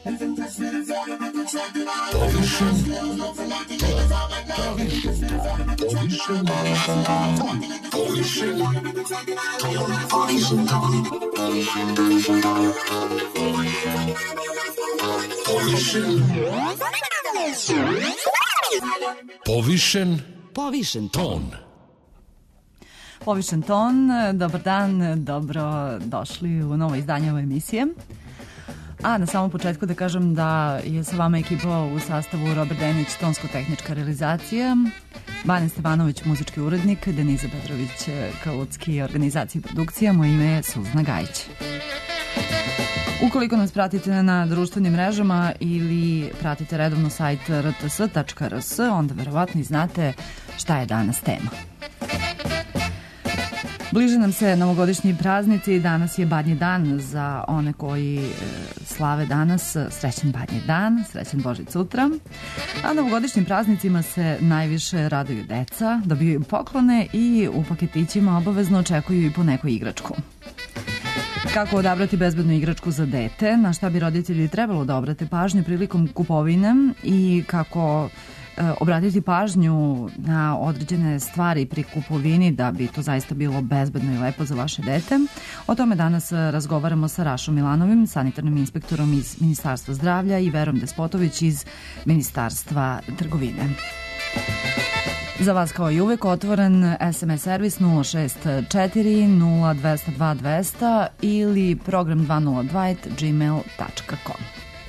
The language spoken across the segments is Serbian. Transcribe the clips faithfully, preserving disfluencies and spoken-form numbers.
Povišen Povišen ton. Povišen ton, dobar dan, dobro došli u novo izdanje ove emisije. A na samom početku da kažem da je sa vama ekipa u sastavu Robert Denić, tonsko-tehnička realizacija, Bane Stevanović, muzički urednik, Deniza Petrović, Kalutski, organizacija i produkcija, moje ime je Suzana Gajić. Ukoliko nas pratite na društvenim mrežama ili pratite redovno sajt r t s tačka r s, onda verovatno i znate šta je danas tema. Bliže nam se novogodišnji praznici, danas je Badnji dan za one koji e, slave danas, srećan Badnji dan, srećan Božić sutra. A novogodišnjim praznicima se najviše raduju deca, dobiju poklone i u paketićima obavezno očekuju i po neku igračku. Kako odabrati bezbednu igračku za dete, na šta bi roditelji trebalo da obrate pažnju prilikom kupovine i kako e, obratiti pažnju na određene stvari pri kupovini da bi to zaista bilo bezbedno i lepo za vaše dete. O tome danas razgovaramo sa Rašom Milanovim, sanitarnim inspektorom iz Ministarstva zdravlja, i Verom Despotović iz Ministarstva trgovine. Za vas kao i uvek otvoren es em es servis nula šest četiri nula dva zero dva dva zero zero ili program dva nula dva at gmail tačka com.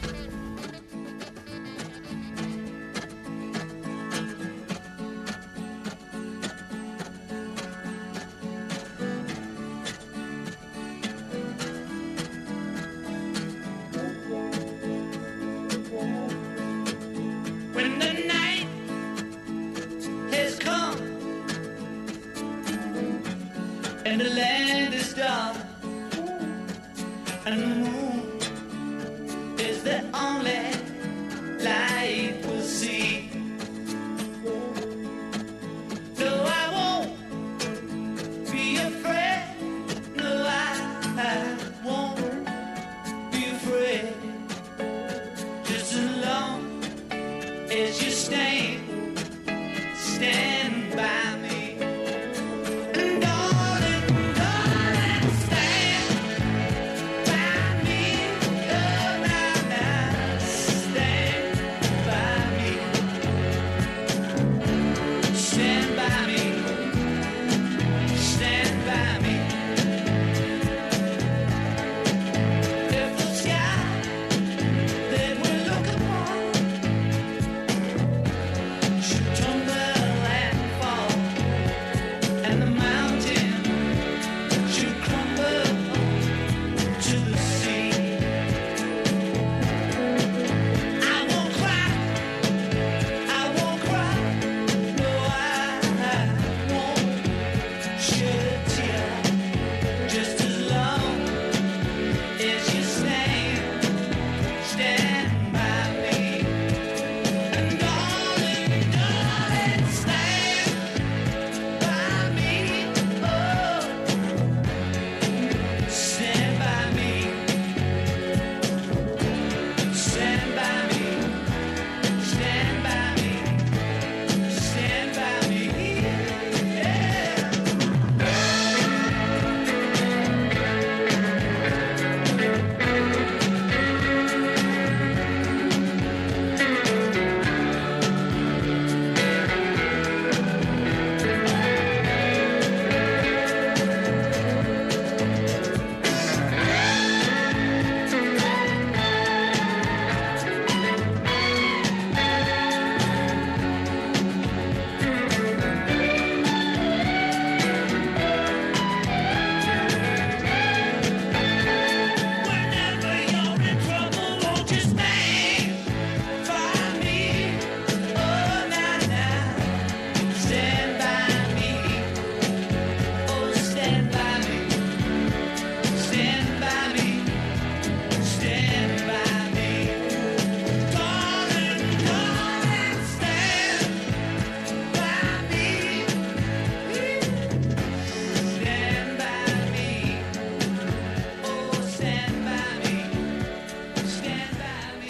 And the land is dark, and the moon is the only light we'll see. No, I won't be afraid. No, I, I won't be afraid. Just as long as you stand, stand by me. And darling, darling, stand by me.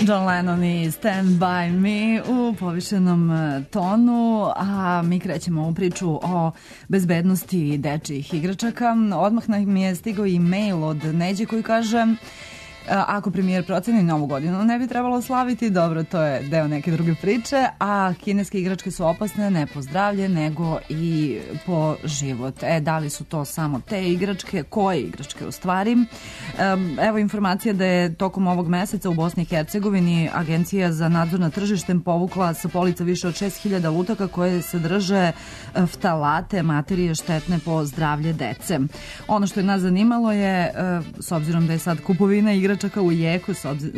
John Lennon i Stand By Me u povišenom tonu, a mi krećemo u priču o bezbednosti dečijih igračaka. Odmah nam je stigao i mail od Neđe koji kaže: ako premijer proceni novu godinu ne bi trebalo slaviti, dobro, to je deo neke druge priče, a kineske igračke su opasne ne po zdravlje, nego i po život. E, da li su to samo te igračke? Koje igračke u stvari? Evo informacija da je tokom ovog meseca u Bosni i Hercegovini Agencija za nadzor nad tržištem povukla sa polica više od šest hiljada lutaka koje sadrže ftalate, materije štetne po zdravlje dece. Ono što je nas zanimalo je, s obzirom da je sad kupovina igračaka u jeku, s, obzir,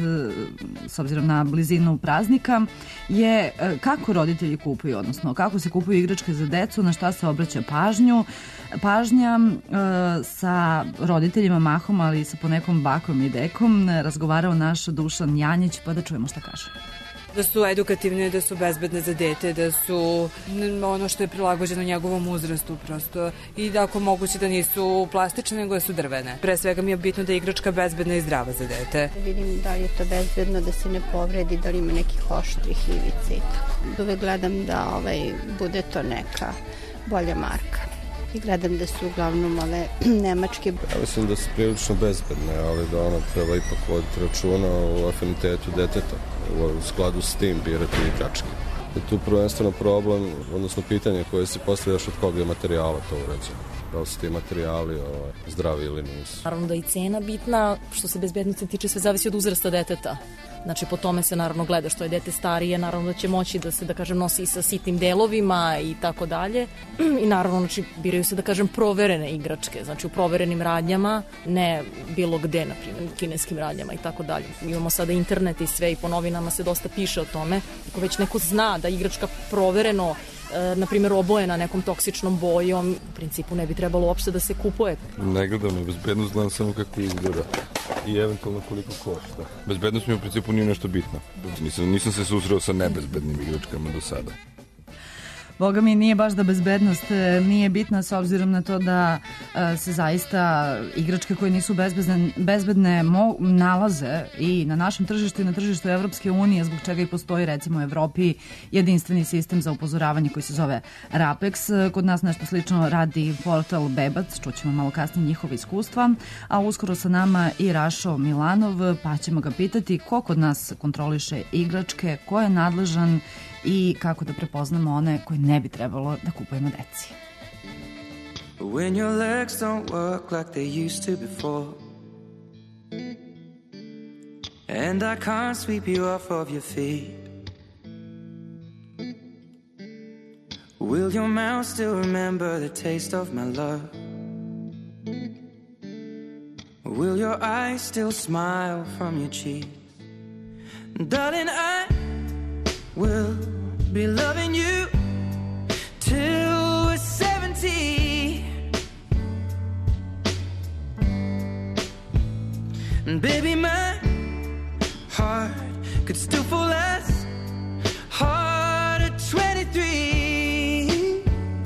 s obzirom na blizinu praznika, je kako roditelji kupuju, odnosno kako se kupuju igračke za decu, na šta se obraća pažnju, pažnja e, sa roditeljima mahom, ali i sa ponekom bakom i dekom, razgovarao naš Dušan Janjić, pa da čujemo šta kaže. Da su edukativne, da su bezbedne za dete, da su ono što je prilagođeno njegovom uzrastu prosto i da ako moguće da nisu plastične, nego da su drvene. Pre svega mi je bitno da je igračka bezbedna i zdrava za dete. Vidim da li je to bezbedno, da se ne povredi, da li ima nekih oštrih ivica i tako. Uvek gledam da ovaj, bude to neka bolja marka. I gledam da su uglavnom ove nemačke. Ja mislim da su prilično bezbedne, ali da ona treba ipak voditi računa o afinitetu deteta. U skladu s tim birati igračke. Je tu prvenstveno problem, odnosno pitanje koje se postavljaš od koga je materijala to uređeno. Da li su ti materijali ovaj, zdravi ili nisu. Naravno da je i cena bitna, što se bezbednosti tiče, sve zavisi od uzrasta deteta. Znači po tome se naravno gleda, što je dete starije, naravno da će moći da se, da kažem, nosi sa sitnim delovima i tako dalje. I naravno, znači, biraju se, da kažem, proverene igračke, znači u proverenim radnjama, ne bilo gde, na primjer, kineskim radnjama i tako dalje. Imamo sada internet i sve i po novinama se dosta piše o tome. Ako već neko zna da igračka provereno, na primjer, obojena nekom toksičnom bojom, u principu ne bi trebalo uopšte da se kupuje. Ne gledam na bezbednost, gledam samo kako izgleda i eventualno koliko košta. Bezbednost mi u principu nije nešto bitno. Nisam, nisam se susreo sa nebezbednim igračkama do sada. Boga mi, nije baš da bezbednost nije bitna, s obzirom na to da se zaista igračke koje nisu bezbedne, bezbedne mo, nalaze i na našem tržištu i na tržištu Evropske unije, zbog čega i postoji recimo u Evropi jedinstveni sistem za upozoravanje koji se zove RAPEX. Kod nas nešto slično radi portal Bebac, čućemo malo kasnije njihove iskustva, a uskoro sa nama i Rašo Milanov, pa ćemo ga pitati ko kod nas kontroliše igračke, ko je nadležan i kako da prepoznamo one koje ne bi trebalo da kupujemo deci. When your legs don't work like they used to before, and I can't sweep you off of your feet, will your mouth still remember the taste of my love? Will your eyes still smile from your cheeks? Darling, I will be loving you till we're seventy. And baby, my heart could still fall as hard at twenty-three.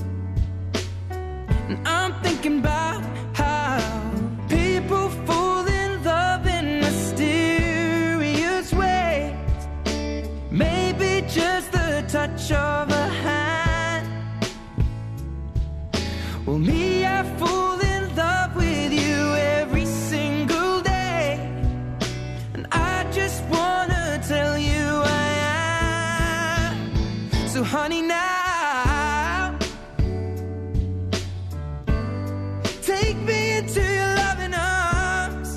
And I'm thinking about how people fall in love in mysterious ways. Maybe just the touch of a hand. Well, me, I fall in love with you every single day, and I just wanna tell you I am. So honey, now take me into your loving arms,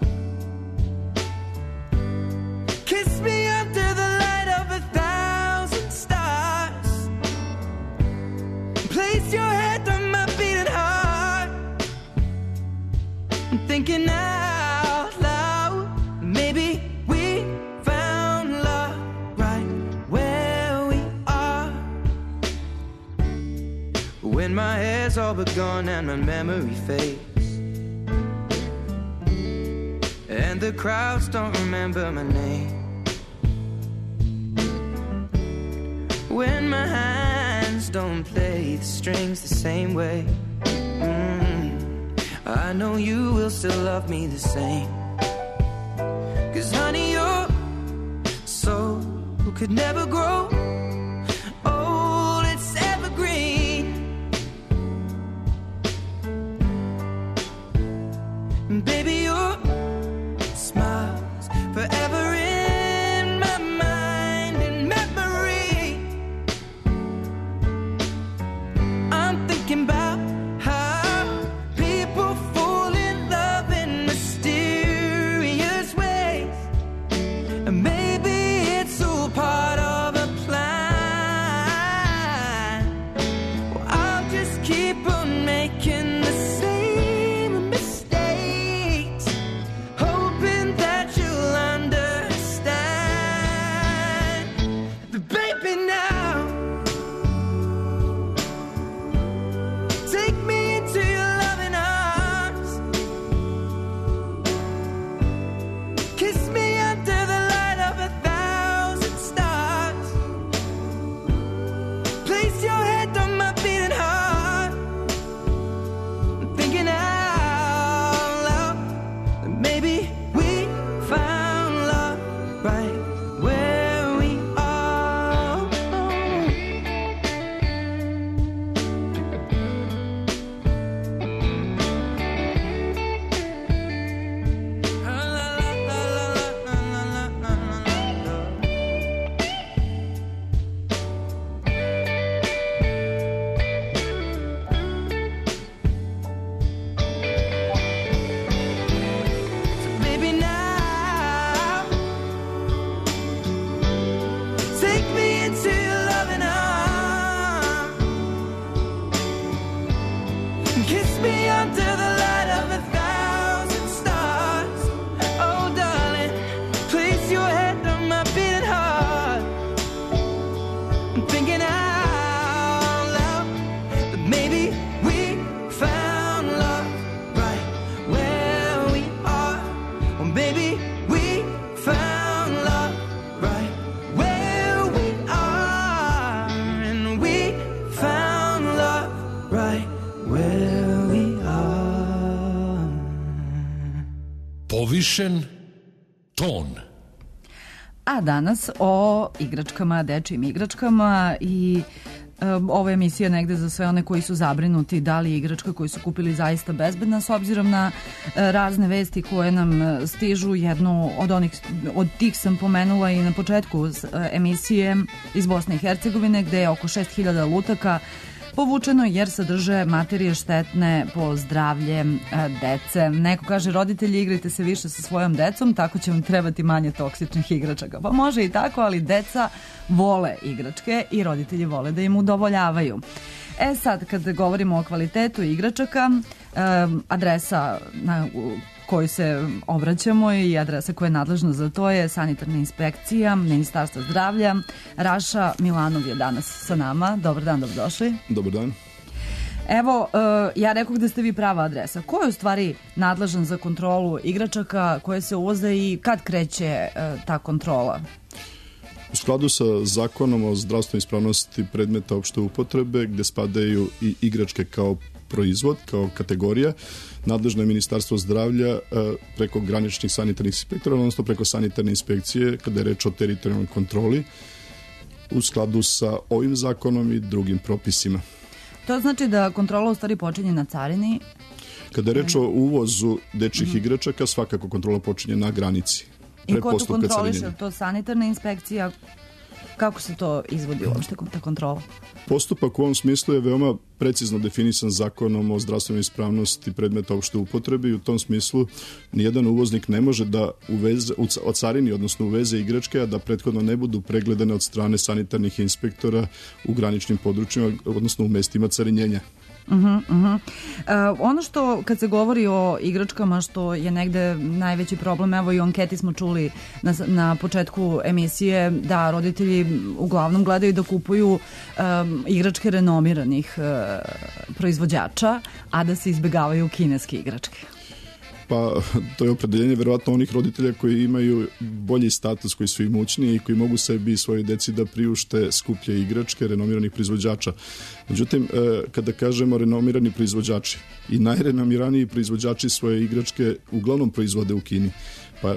kiss me under the light of a thousand stars, place your head on my beating heart. I'm thinking out loud, maybe we found love right where we are. When my hair's all but gone and my memory fades, and the crowds don't remember my name, when my hands don't play the strings the same way, mm, I know you will still love me the same. 'Cause honey, you're could never grow old, it's evergreen. And baby, your smile's forever in my mind and memory. I'm thinking about how people fall in love in mysterious ways, and maybe it's all part of a plan. Well, I'll just keep on making the same mistakes, hoping that you'll understand. But baby, now take me into your loving arms, kiss me under the light of a thousand stars, place your head on my beating heart. I'm thinking out loud that maybe we found love right where we are. So baby, now take me into your loving arms, kiss me under the light of a thousand stars. Oh darling, place your head on my beating heart. I'm thinking out loud that maybe we found love right where we are. Or maybe we found love right where we are. And we found love right where we are. Povišen ton. A danas o igračkama, dečijim igračkama i um, ovo je emisija negde za sve one koji su zabrinuti da li je igračka koju su kupili zaista bezbedna, s obzirom na uh, razne vesti koje nam uh, stižu. Jednu od onih, od tih sam pomenula i na početku uh, emisije iz Bosne i Hercegovine, gde je oko šest hiljada lutaka povučeno jer sadrže materije štetne po zdravlje e, dece. Neko kaže, roditelji, igrajte se više sa svojom decom, tako će vam trebati manje toksičnih igračaka. Pa može i tako, ali deca vole igračke i roditelji vole da im udovoljavaju. E sad, kad govorimo o kvalitetu igračaka, e, adresa na koju se obraćamo i adresa koja je nadležna za to je Sanitarna inspekcija Ministarstva zdravlja. Raša Milanov je danas sa nama. Dobar dan, dobrodošli. Dobar dan. Evo, ja rekao da ste vi prava adresa. Ko je u stvari nadležan za kontrolu igračaka koje se uvoze i kad kreće ta kontrola? U skladu sa zakonom o zdravstvenoj ispravnosti predmeta opšte upotrebe, gde spadaju i igračke kao proizvod, kao kategorija, nadležno je Ministarstvo zdravlja preko graničnih sanitarnih inspektora, odnosno preko sanitarne inspekcije, kada je reč o teritorijalnoj kontroli, u skladu sa ovim zakonom i drugim propisima. To znači da kontrola u stvari počinje na carini? Kada je reč o uvozu dečjih igračaka, svakako kontrola počinje na granici. I ko to kontroliše? To sanitarna inspekcija? Kako se to izvodi uopšte, ta kontrola? Postupak u ovom smislu je veoma precizno definisan zakonom o zdravstvenoj ispravnosti predmeta opšte upotrebe i u tom smislu nijedan uvoznik ne može da uveze, ocarini, odnosno uveze igračke, a da prethodno ne budu pregledane od strane sanitarnih inspektora u graničnim područjima, odnosno u mestima carinjenja. Uh-huh, uh-huh. Uh, ono što kad se govori o igračkama što je negde najveći problem, evo i u anketi smo čuli na, na početku emisije da roditelji uglavnom gledaju da kupuju um, igračke renomiranih uh, proizvođača, a da se izbegavaju kineske igračke. Pa to je opredeljenje verovatno onih roditelja koji imaju bolji status, koji su imućniji i koji mogu sebi i svojoj deci da priušte skuplje igračke renomiranih proizvođača. Međutim, kada kažemo renomirani proizvođači, i najrenomiraniji proizvođači svoje igračke uglavnom proizvode u Kini. Pa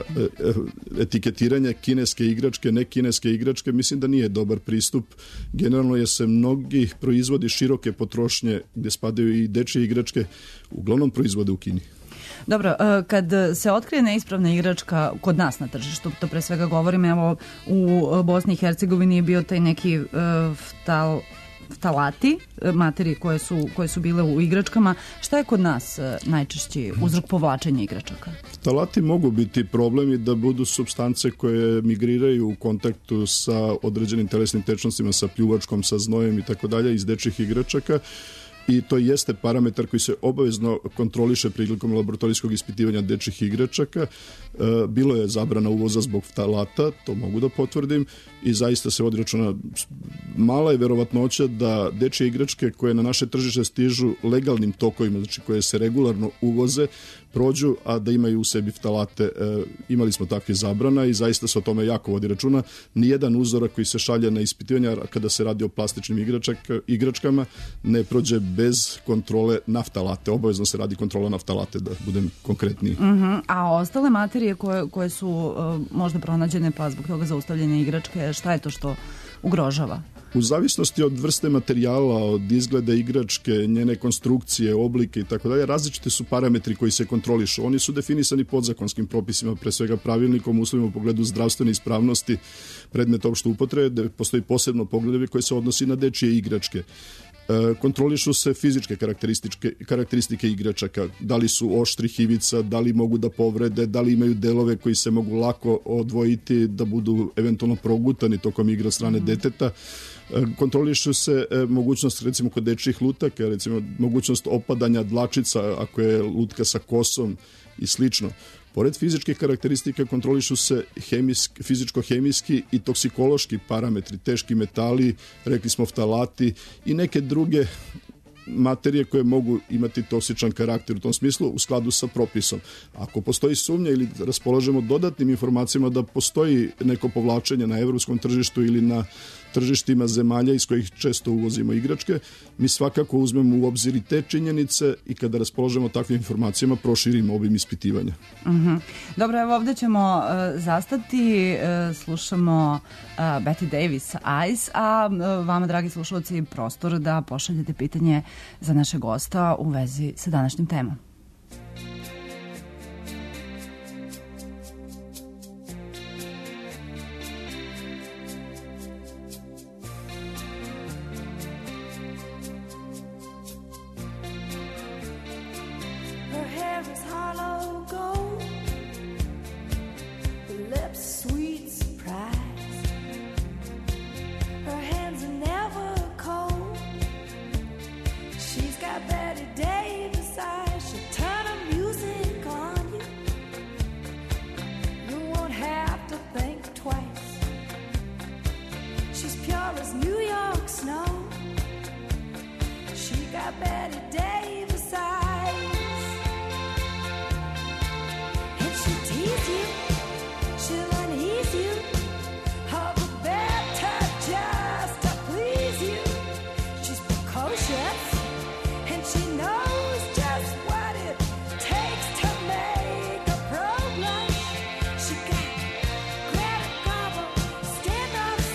etiketiranje kineske igračke, ne kineske igračke, mislim da nije dobar pristup. Generalno je se mnogi proizvodi široke potrošnje gde spadaju i dečje igračke uglavnom proizvode u Kini. Dobro, kad se otkrije neispravna igračka kod nas na tržištu, to pre svega govorim, evo u Bosni i Hercegovini je bio taj neki uh, ftal, ftalati, materije koje su, koje su bile u igračkama. Šta je kod nas najčešći uzrok povlačenja igračaka? Ftalati mogu biti problemi da budu supstance koje migriraju u kontaktu sa određenim telesnim tečnostima, sa pljuvačkom, sa znojem i tako dalje iz dečjih igračaka. I to jeste parametar koji se obavezno kontroliše prilikom laboratorijskog ispitivanja dečjih igračaka. Bilo je zabrana uvoza zbog ftalata, to mogu da potvrdim, i zaista se vodi računa. Mala je verovatnoća da dečje igračke koje na naše tržište stižu legalnim tokovima, znači koje se regularno uvoze, prođu, a da imaju u sebi ftalate. E, imali smo takve zabrana i zaista se o tome jako vodi računa. Nijedan uzorak koji se šalje na ispitivanja kada se radi o plastičnim igračak, igračkama ne prođe bez kontrole na ftalate. Obavezno se radi kontrola na ftalate, da budem konkretniji. Uh-huh. A ostale materije koje, koje su uh, možda pronađene pa zbog toga zaustavljene igračke, šta je to što ugrožava? U zavisnosti od vrste materijala, od izgleda igračke, njene konstrukcije, oblike i tako dalje, različiti su parametri koji se kontrolišu. Oni su definisani podzakonskim propisima, pre svega pravilnikom, uslovima u pogledu zdravstvene ispravnosti predmeta opšte upotrebe, postoji posebno poglavlje koje se odnosi na dečije igračke. Kontrolišu se fizičke karakteristike, karakteristike igračaka, da li su oštrih ivica, da li mogu da povrede, da li imaju delove koji se mogu lako odvojiti, da budu eventualno progutani tokom igre od strane deteta. Kontrolišu se mogućnost, recimo kod dečjih lutaka, recimo mogućnost opadanja dlačica ako je lutka sa kosom i slično. Pored fizičkih karakteristika kontrolišu se hemijski, fizičko-hemijski i toksikološki parametri, teški metali, rekli smo ftalati i neke druge materije koje mogu imati toksičan karakter u tom smislu u skladu sa propisom. Ako postoji sumnja ili raspolažemo dodatnim informacijama da postoji neko povlačenje na evropskom tržištu ili na tržištima zemalja iz kojih često uvozimo igračke, mi svakako uzmemo u obzir i te činjenice i kada raspolažemo takvim informacijama proširimo obim ispitivanja. Uh-huh. Dobro, evo ovde ćemo uh, zastati, uh, slušamo uh, Betty Davis, Ice, a uh, vama, dragi slušalci, prostor da pošaljete pitanje za naše gosta u vezi sa današnjim temom.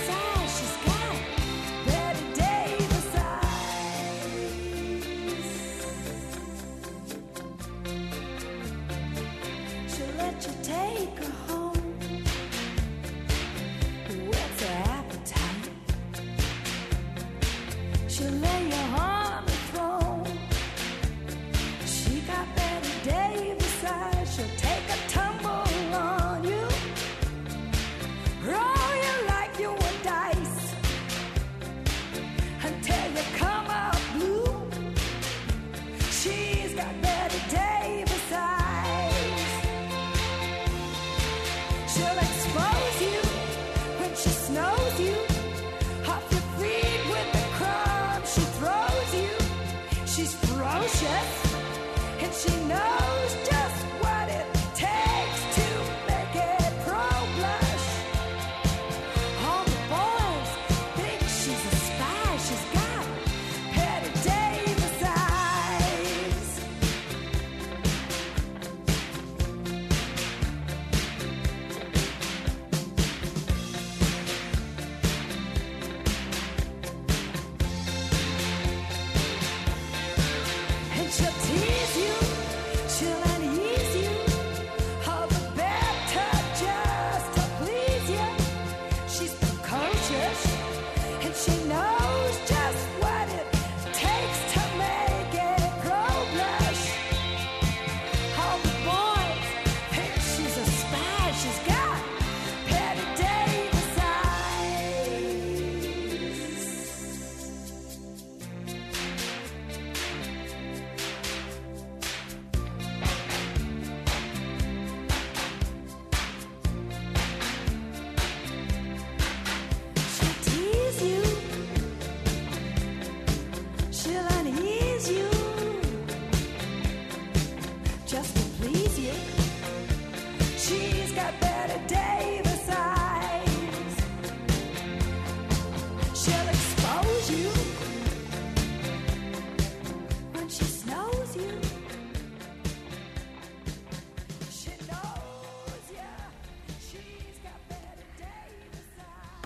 She's got Betty Davis eyes.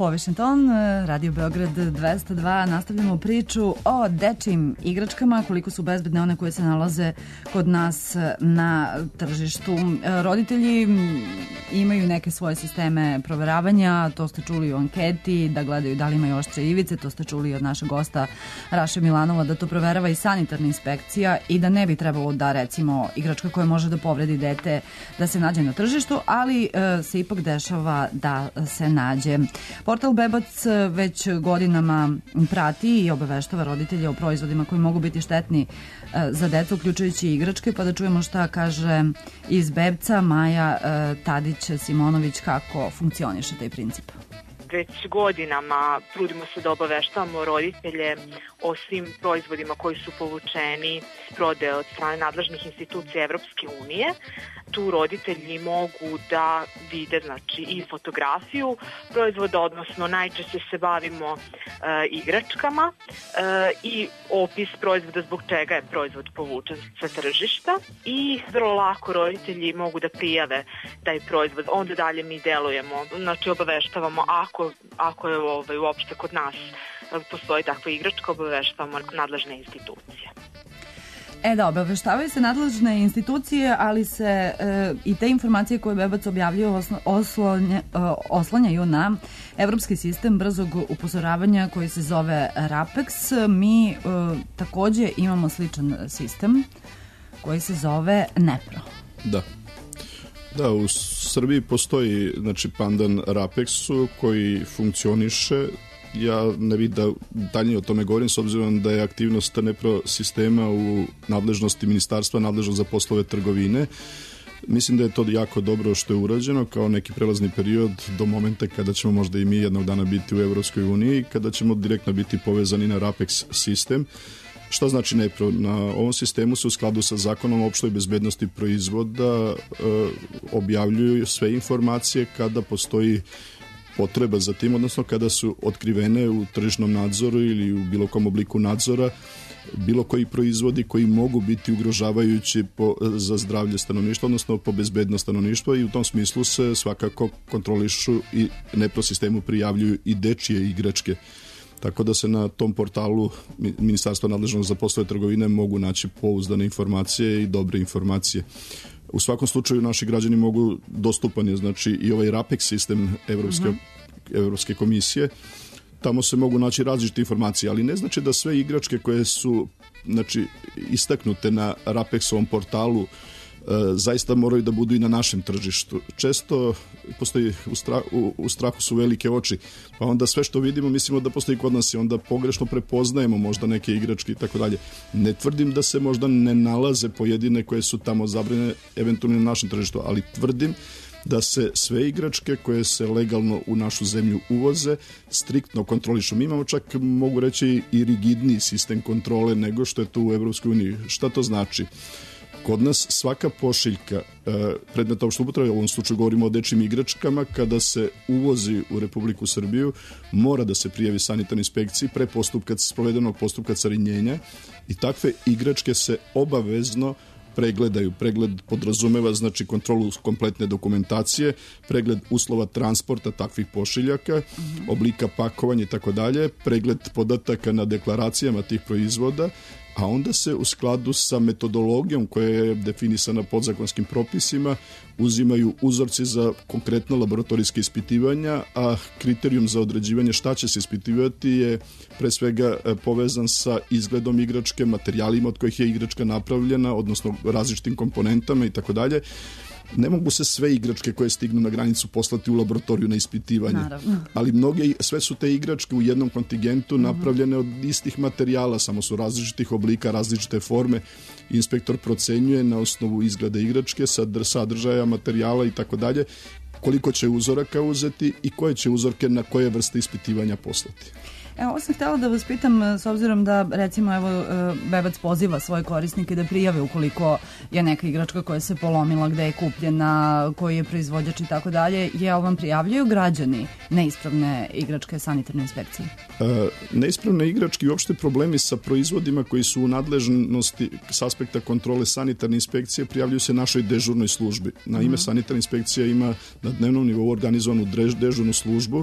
Povišen ton, Radio Beograd dvesta dva, nastavljamo priču o dečijim igračkama, koliko su bezbedne one koje se nalaze kod nas na tržištu. Roditelji imaju neke svoje sisteme proveravanja, to ste čuli u anketi, da gledaju da li imaju oštre ivice, to ste čuli od našeg gosta Raše Milanova, da to proverava i sanitarna inspekcija i da ne bi trebalo da, recimo, igračka koja može da povredi dete da se nađe na tržištu, ali e, se ipak dešava da se nađe. Portal Bebac već godinama prati i obaveštava roditelje o proizvodima koji mogu biti štetni za decu, uključujući igračke, pa da čujemo šta kaže iz Bebca Maja Tadić-Simonović, kako funkcioniše taj princip. Već godinama trudimo se da obaveštavamo roditelje o svim proizvodima koji su povučeni s prodaje od strane nadležnih institucija Evropske unije. Tu roditelji mogu da vide, znači, i fotografiju proizvoda, odnosno najčešće se bavimo e, igračkama e, i opis proizvoda zbog čega je proizvod povučen sa tržišta i vrlo lako roditelji mogu da prijave taj proizvod. Onda dalje mi delujemo, znači obaveštavamo ako, ako je ovaj, uopšte kod nas postoji takva igračka, obaveštavamo nadležne institucije. E da, obaveštavaju se nadležne institucije, ali se e, i te informacije koje Bebac objavljuje oslo, oslonja, e, oslanjaju na evropski sistem brzog upozoravanja koji se zove RAPEX. Mi e, takođe imamo sličan sistem koji se zove NEPRO. Da. Da, u Srbiji postoji, znači, pandan RAPEX-u koji funkcioniše. Ja ne bih da danje o tome govorim, s obzirom da je aktivnost NEPRO sistema u nadležnosti ministarstva nadležno za poslove trgovine. Mislim da je to jako dobro što je urađeno kao neki prelazni period do momenta kada ćemo možda i mi jednog dana biti u Evropskoj uniji, kada ćemo direktno biti povezani na RAPEX sistem. Šta znači NEPRO? Na ovom sistemu se u skladu sa zakonom o opštoj bezbednosti proizvoda e, objavljuju sve informacije kada postoji potreba za tim, odnosno kada su otkrivene u tržišnom nadzoru ili u bilo kom obliku nadzora bilo koji proizvodi koji mogu biti ugrožavajući po, za zdravlje stanovništva, odnosno po bezbednost stanovništva, i u tom smislu se svakako kontrolišu i NEPRO sistemu prijavljuju i dečije igračke. Tako da se na tom portalu Ministarstva nadležnog za poslove trgovine mogu naći pouzdane informacije i dobre informacije. U svakom slučaju naši građani mogu, dostupan je, znači, i ovaj RAPEX sistem Evropske, uh-huh. Evropske komisije. Tamo se mogu naći različite informacije, ali ne znači da sve igračke koje su, znači, istaknute na RAPEX-ovom portalu zaista moraju da budu i na našem tržištu. Često postoji u, stra, u, u strahu su velike oči, pa onda sve što vidimo mislimo da postoji kod nas i onda pogrešno prepoznajemo možda neke igračke i tako dalje. Ne tvrdim da se možda ne nalaze pojedine koje su tamo zabranjene eventualno na našem tržištu, ali tvrdim da se sve igračke koje se legalno u našu zemlju uvoze striktno kontrolišu. Mi imamo čak, mogu reći, i rigidniji sistem kontrole nego što je to u Evropskoj uniji. Šta to znači? Kod nas svaka pošiljka e, predmeta opšte upotrebe, u ovom slučaju govorimo o dečijim igračkama, kada se uvozi u Republiku Srbiju, mora da se prijavi sanitarnoj inspekciji pre postupka, sprovedenog postupka carinjenja, i takve igračke se obavezno pregledaju. Pregled podrazumeva, znači, kontrolu kompletne dokumentacije, pregled uslova transporta takvih pošiljaka, oblika pakovanja i tako dalje, pregled podataka na deklaracijama tih proizvoda, a onda se u skladu sa metodologijom koja je definisana podzakonskim propisima uzimaju uzorci za konkretno laboratorijske ispitivanja, a kriterijum za određivanje šta će se ispitivati je pre svega povezan sa izgledom igračke, materijalima od kojih je igračka napravljena, odnosno različitim komponentama i tako dalje. Ne mogu se sve igračke koje stignu na granicu poslati u laboratoriju na ispitivanje. Naravno. Ali mnoge, sve su te igračke u jednom kontingentu napravljene od istih materijala, samo su različitih oblika, različite forme. Inspektor procenjuje na osnovu izgleda igračke, sadržaja, materijala i tako dalje, koliko će uzoraka uzeti i koje će uzorke na koje vrste ispitivanja poslati. Evo, ovo sam htjela da vas pitam, s obzirom da, recimo, evo, Bebac poziva svoje korisnike da prijave ukoliko je neka igračka koja se polomila, gde je kupljena, koji je proizvođač i tako dalje, je li vam prijavljaju građani neispravne igračke sanitarne inspekcije? E, neispravne igračke i uopšte problemi sa proizvodima koji su u nadležnosti s aspekta kontrole sanitarne inspekcije prijavljuju se našoj dežurnoj službi. Na ime, sanitarna inspekcija ima na dnevnom nivou organizovanu dežurnu službu.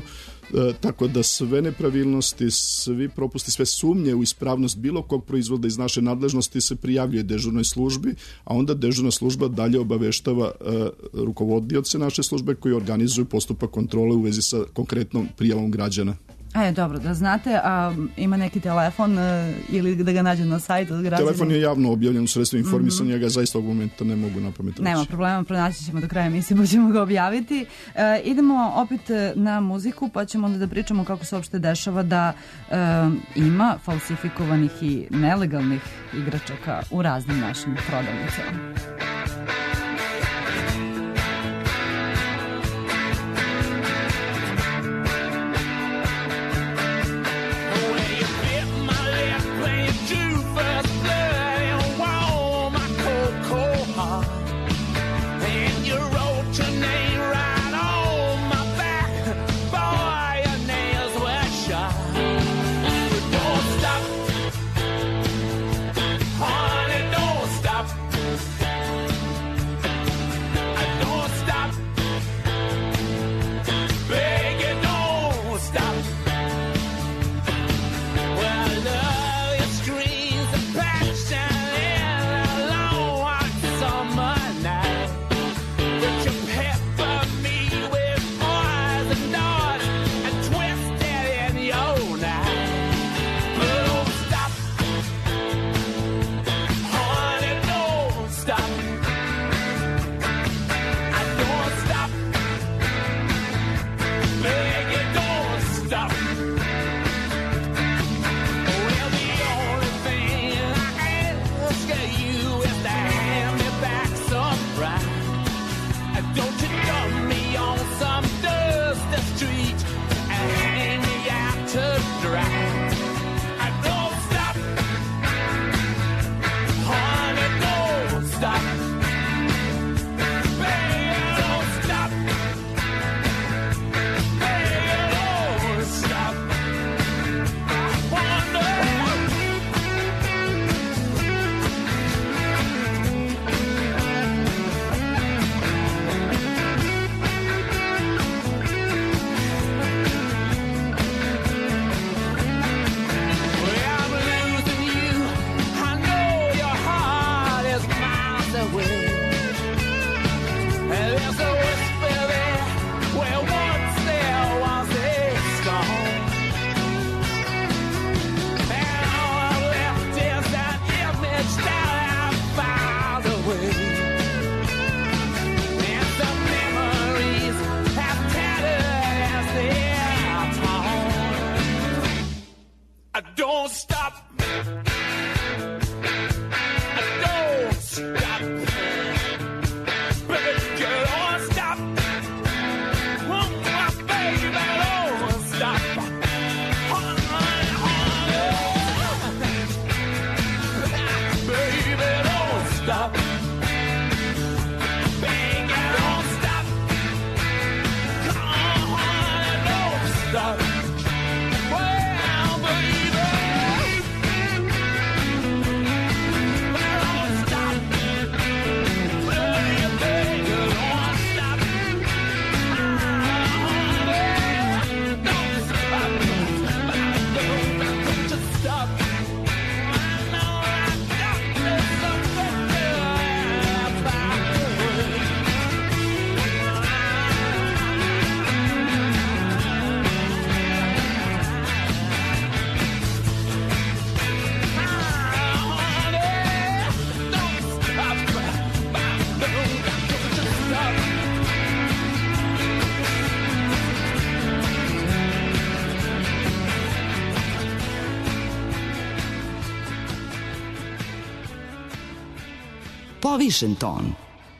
E, tako da sve nepravilnosti, svi propusti, sve sumnje u ispravnost bilo kog proizvoda iz naše nadležnosti se prijavljuje dežurnoj službi, a onda dežurna služba dalje obaveštava e, rukovodioce naše službe koji organizuju postupak kontrole u vezi sa konkretnom prijavom građana. E, dobro, da znate, a ima neki telefon e, ili da ga nađe na sajtu? Telefon je javno objavljen u sredstvu informisanja, mm-hmm. ja ga zaista ovog momenta ne mogu na pamet reći. Nema problema, pronaći ćemo do kraja emisije, pa ćemo ga objaviti. E, idemo opet na muziku, pa ćemo onda da pričamo kako se uopšte dešava da e, ima falsifikovanih i nelegalnih igračaka u raznim našim prodavnicama. Povišen ton.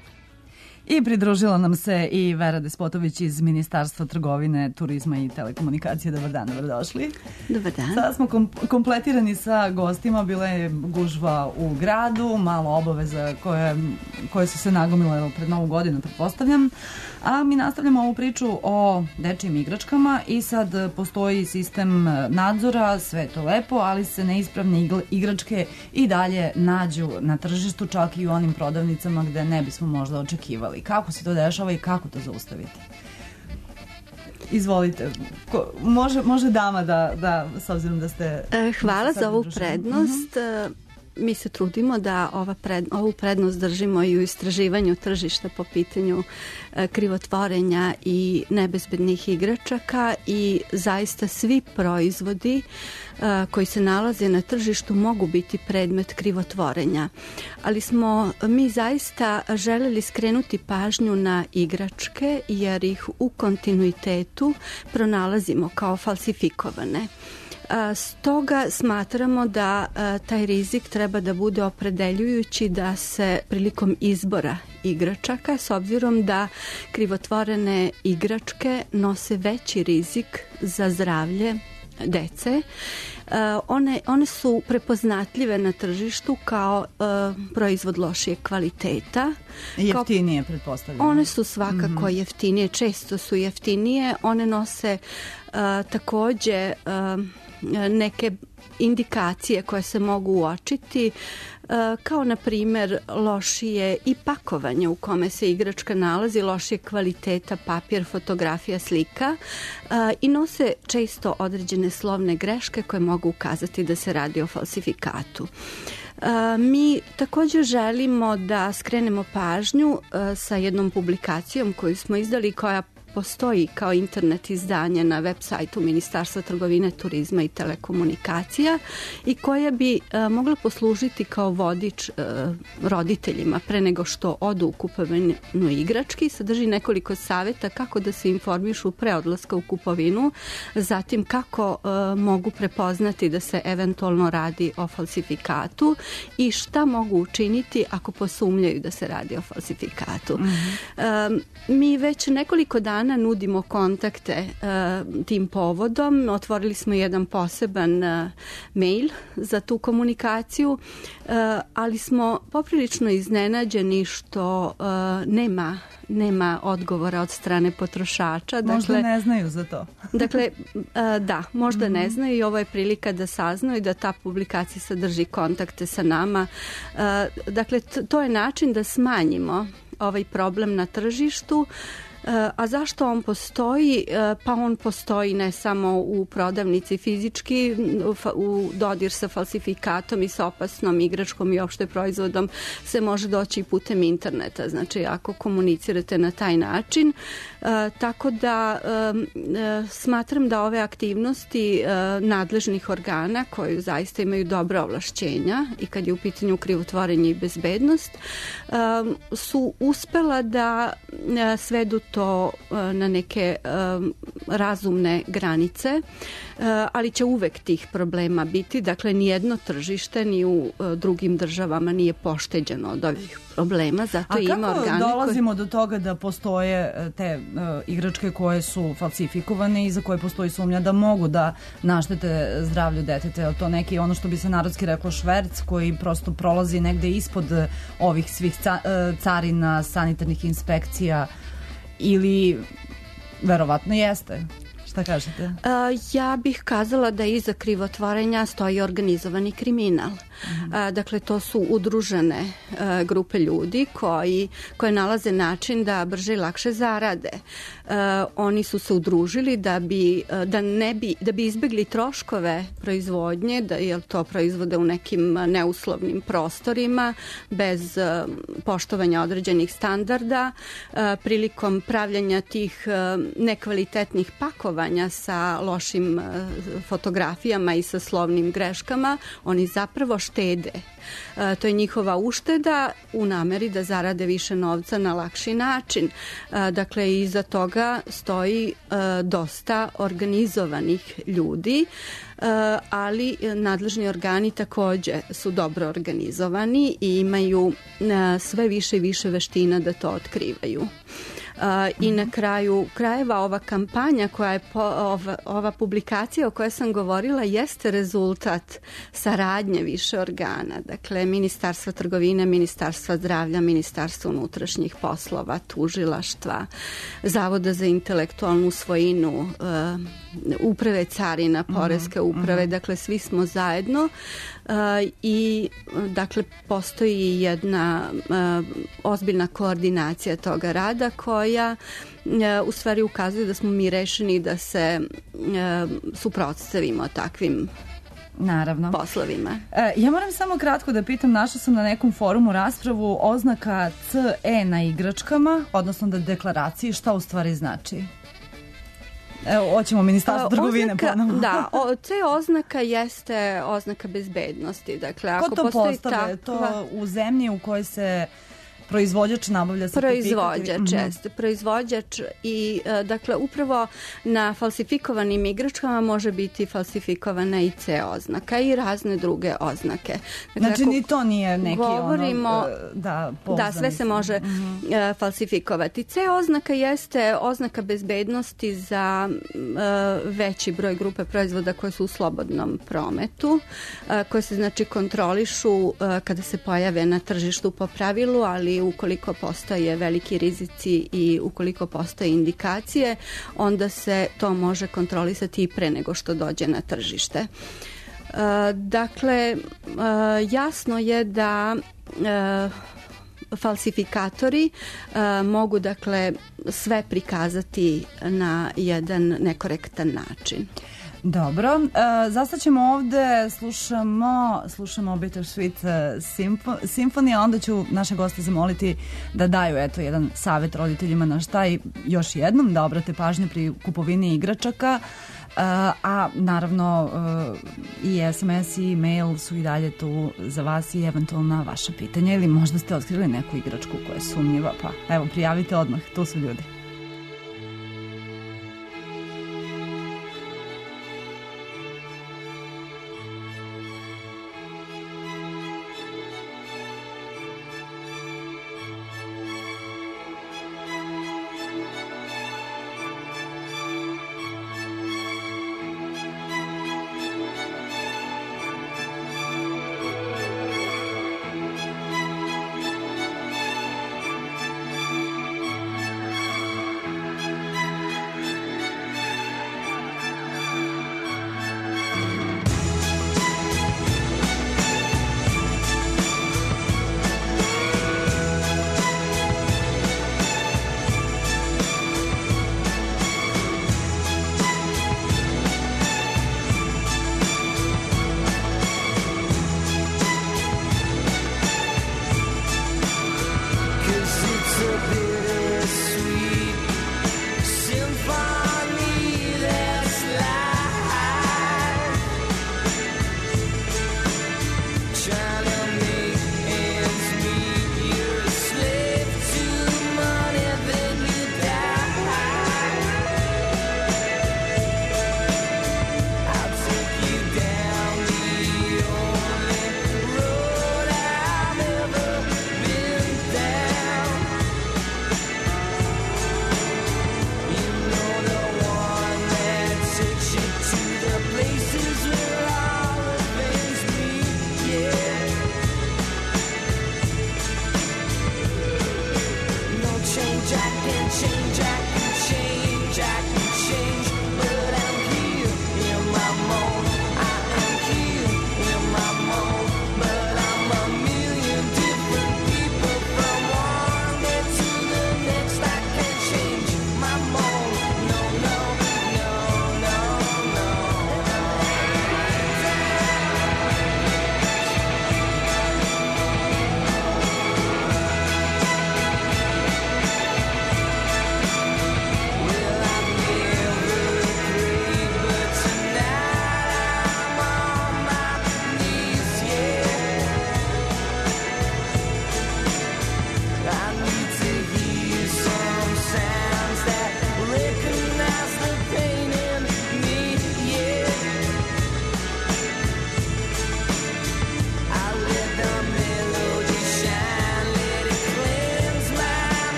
I pridružila nam se i Vera Despotović iz Ministarstva trgovine, turizma i telekomunikacije. Dobar dan, dobrodošli. Dobar dan. Sada smo kom kompletirani sa gostima, bila je gužva u gradu, malo obaveza koje, koje su se nagomile pred Novu godinu, pretpostavljam. A mi nastavljamo ovu priču o dečijim igračkama i sad postoji sistem nadzora, sve je to lepo, ali se neispravne igračke i dalje nađu na tržištu, čak i u onim prodavnicama gde ne bismo možda očekivali. Kako se to dešava i kako to zaustaviti? Izvolite. Ko, može, može dama da, da, s obzirom da ste... Hvala da za ovu družili. prednost. Uh-huh. Mi se trudimo da ova pred, ovu prednost držimo i u istraživanju tržišta po pitanju e, krivotvorenja i nebezbednih igračaka i zaista svi proizvodi e, koji se nalaze na tržištu mogu biti predmet krivotvorenja. Ali smo mi zaista želeli skrenuti pažnju na igračke jer ih u kontinuitetu pronalazimo kao falsifikovane. Stoga smatramo da taj rizik treba da bude opredeljujući da se prilikom izbora igračaka, s obzirom da krivotvorene igračke nose veći rizik za zdravlje dece. One, one su prepoznatljive na tržištu kao uh, proizvod lošijeg kvaliteta. Jeftinije, pretpostavljamo. One su svakako mm-hmm. jeftinije, često su jeftinije. One nose uh, takođe uh, neke indikacije koje se mogu uočiti, kao na primer lošije i pakovanje u kome se igračka nalazi, lošije kvaliteta papir, fotografija, slika i nose često određene slovne greške koje mogu ukazati da se radi o falsifikatu. Mi također želimo da skrenemo pažnju sa jednom publikacijom koju smo izdali, koja postoji kao internet izdanje na web sajtu Ministarstva trgovine, turizma i telekomunikacija i koja bi a, mogla poslužiti kao vodič a, roditeljima pre nego što odu u kupovinu igrački. Sadrži nekoliko savjeta kako da se informišu pre odlaska u kupovinu, zatim kako a, mogu prepoznati da se eventualno radi o falsifikatu i šta mogu učiniti ako posumnjaju da se radi o falsifikatu. Mm-hmm. A, mi već nekoliko dana nudimo kontakte uh, tim povodom. Otvorili smo jedan poseban uh, mail za tu komunikaciju, uh, ali smo poprilično iznenađeni što uh, nema nema odgovora od strane potrošača. Možda dakle, ne znaju za to. dakle, uh, da, možda mm-hmm. ne znaju i ovo je prilika da saznaju da ta publikacija sadrži kontakte sa nama. Uh, dakle, t- to je način da smanjimo ovaj problem na tržištu. A zašto on postoji? Pa on postoji ne samo u prodavnici fizički, u dodir sa falsifikatom i sa opasnom igračkom i opšte proizvodom se može doći i putem interneta, znači ako komunicirate na taj način. Tako da smatram da ove aktivnosti nadležnih organa koji zaista imaju dobra ovlašćenja i kad je u pitanju krivotvorenje i bezbednost su uspela da svedu to na neke um, razumne granice, uh, ali će uvek tih problema biti. Dakle, nijedno tržište ni u uh, drugim državama nije pošteđeno od ovih problema. Zato A ima kako organe dolazimo koje... do toga da postoje te uh, igračke koje su falsifikovane i za koje postoji sumnja da mogu da naštete zdravlju deteta? Je to neki, ono što bi se narodski reklo, šverc koji prosto prolazi negde ispod ovih svih ca, uh, carina, sanitarnih inspekcija, ili verovatno jeste? Šta kažete? Uh, ja bih kazala da iza krivotvorenja stoji organizovani kriminal. Mm. Uh, dakle, to su udružene uh, grupe ljudi koji, koje nalaze način da brže i lakše zarade. Uh, oni su se udružili da bi, uh, da ne bi, da bi izbegli troškove proizvodnje, da jel to proizvode u nekim neuslovnim prostorima bez uh, poštovanja određenih standarda. Uh, prilikom pravljanja tih uh, nekvalitetnih pakova sa lošim fotografijama i sa slovnim greškama, oni zapravo štede. E, to je njihova ušteda u nameri da zarade više novca na lakši način. E, dakle, iza toga stoji e, dosta organizovanih ljudi, e, ali nadležni organi takođe su dobro organizovani i imaju e, sve više i više veština da to otkrivaju. Uh, i na kraju krajeva ova kampanja koja je po, ova, ova publikacija o kojoj sam govorila jeste rezultat saradnje više organa, dakle Ministarstva trgovine, Ministarstva zdravlja, Ministarstva unutrašnjih poslova, tužilaštva, Zavoda za intelektualnu svojinu, uh, uprave carina, poreske uprave, uh-huh. dakle svi smo zajedno uh, i dakle postoji jedna uh, ozbiljna koordinacija toga rada koja broja e, u stvari ukazuju da smo mi rešeni da se e, suprotstavimo takvim Naravno. poslovima. E, ja moram samo kratko da pitam, našla sam na nekom forumu raspravu oznaka C E na igračkama, odnosno da deklaraciji, šta u stvari znači? Evo, hoćemo ministarstvo trgovine ponovno. Da, o, C oznaka jeste oznaka bezbednosti. Dakle, ako ko to postoji postave? takva... To u zemlji u kojoj se proizvođač nabavlja sertifikat? Proizvođač, mm-hmm. jeste. Proizvođač i, dakle, upravo na falsifikovanim igračkama može biti falsifikovana i C oznaka i razne druge oznake. Dakle, znači, ni to nije neki govorimo, ono, da, da, sve se može mm-hmm. uh, falsifikovati. C oznaka jeste oznaka bezbednosti za uh, veći broj grupe proizvoda koje su u slobodnom prometu, uh, koje se, znači, kontrolišu uh, kada se pojave na tržištu po pravilu, ali ukoliko postoje veliki rizici i ukoliko postoje indikacije, onda se to može kontrolisati i pre nego što dođe na tržište. E, dakle, e, jasno je da e, falsifikatori e, mogu, dakle, sve prikazati na jedan nekorektan način. Dobro, e, zastaćemo ovde, slušamo, slušamo Bittersweet Symphony, Symphony, a onda ću naše goste zamoliti da daju eto jedan savjet roditeljima na šta i još jednom da obrate pažnju pri kupovini igračaka, e, a naravno e, i es em es i e-mail su i dalje tu za vas i eventualna vaša pitanja ili možda ste otkrili neku igračku koja je sumnjiva, pa evo prijavite odmah, tu su ljudi. Thank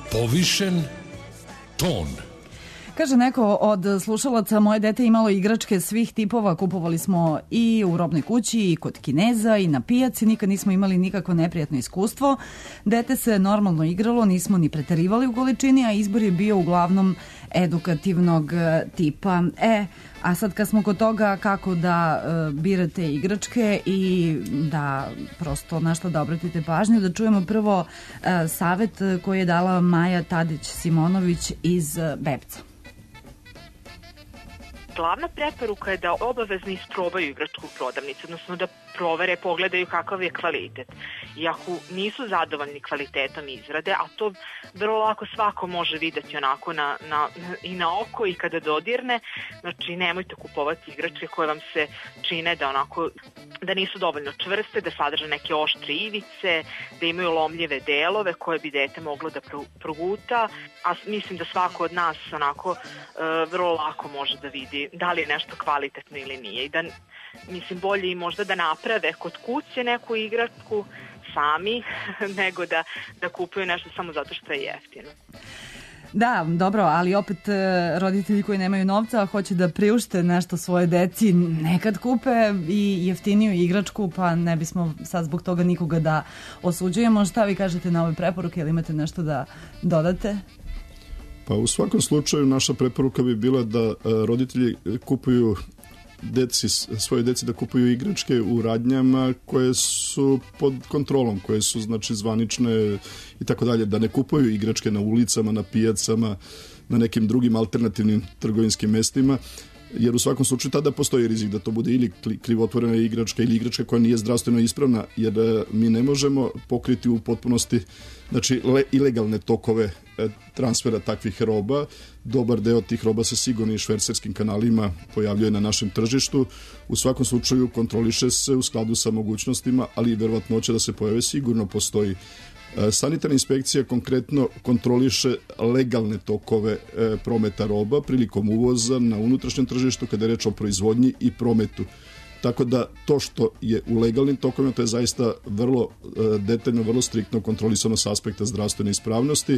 Povišen ton. Kaže neko od slušalaca, moje dete imalo igračke svih tipova, kupovali smo i u robnoj kući i kod Kineza i na pijaci, nikad nismo imali nikakvo neprijatno iskustvo. Dete se normalno igralo, nismo ni preterivali u količini, a izbor je bio uglavnom edukativnog tipa. E, a sad kad smo kod toga kako da e, birate igračke i da prosto na što da obratite pažnju, da čujemo prvo e, savet koji je dala Maja Tadić-Simonović iz Bebca. Glavna preporuka je da obavezno isprobaju igračku u prodavnici, odnosno da provere, pogledaju kakav je kvalitet. I ako nisu zadovoljni kvalitetom izrade, a to vrlo lako svako može videti onako na, na, i na oko i kada dodirne, znači nemojte kupovati igračke koje vam se čine da onako da nisu dovoljno čvrste, da sadrže neke oštre ivice, da imaju lomljive delove koje bi dete moglo da proguta, a mislim da svako od nas onako uh, vrlo lako može da vidi da li je nešto kvalitetno ili nije i da mislim bolje i možda da naprave kod kuće neku igračku sami nego da, da kupuju nešto samo zato što je jeftino. Da, dobro, ali opet roditelji koji nemaju novca, a hoće da priušte nešto svoje deci, nekad kupe i jeftiniju igračku, pa ne bismo sad zbog toga nikoga da osuđujemo. Šta vi kažete na ove preporuke ili imate nešto da dodate? Pa u svakom slučaju naša preporuka bi bila da roditelji kupuju deci, svoje deci da kupuju igračke u radnjama koje su pod kontrolom, koje su znači zvanične i tako dalje, da ne kupuju igračke na ulicama, na pijacama, na nekim drugim alternativnim trgovinskim mestima, jer u svakom slučaju tada postoji rizik da to bude ili krivotvorena igračka ili igračka koja nije zdravstveno ispravna, jer mi ne možemo pokriti u potpunosti znači le, ilegalne tokove e, transfera takvih roba. Dobar deo tih roba se sigurno i švercerskim kanalima pojavljuje na našem tržištu. U svakom slučaju kontroliše se u skladu sa mogućnostima, ali i verovatnoća da se pojave sigurno postoji. Sanitarna inspekcija konkretno kontroliše legalne tokove e, prometa roba prilikom uvoza na unutrašnjem tržištu kada je reč o proizvodnji i prometu. Tako da to što je u legalnim tokovima, to je zaista vrlo e, detaljno, vrlo striktno kontrolisano s aspekta zdravstvene ispravnosti. E,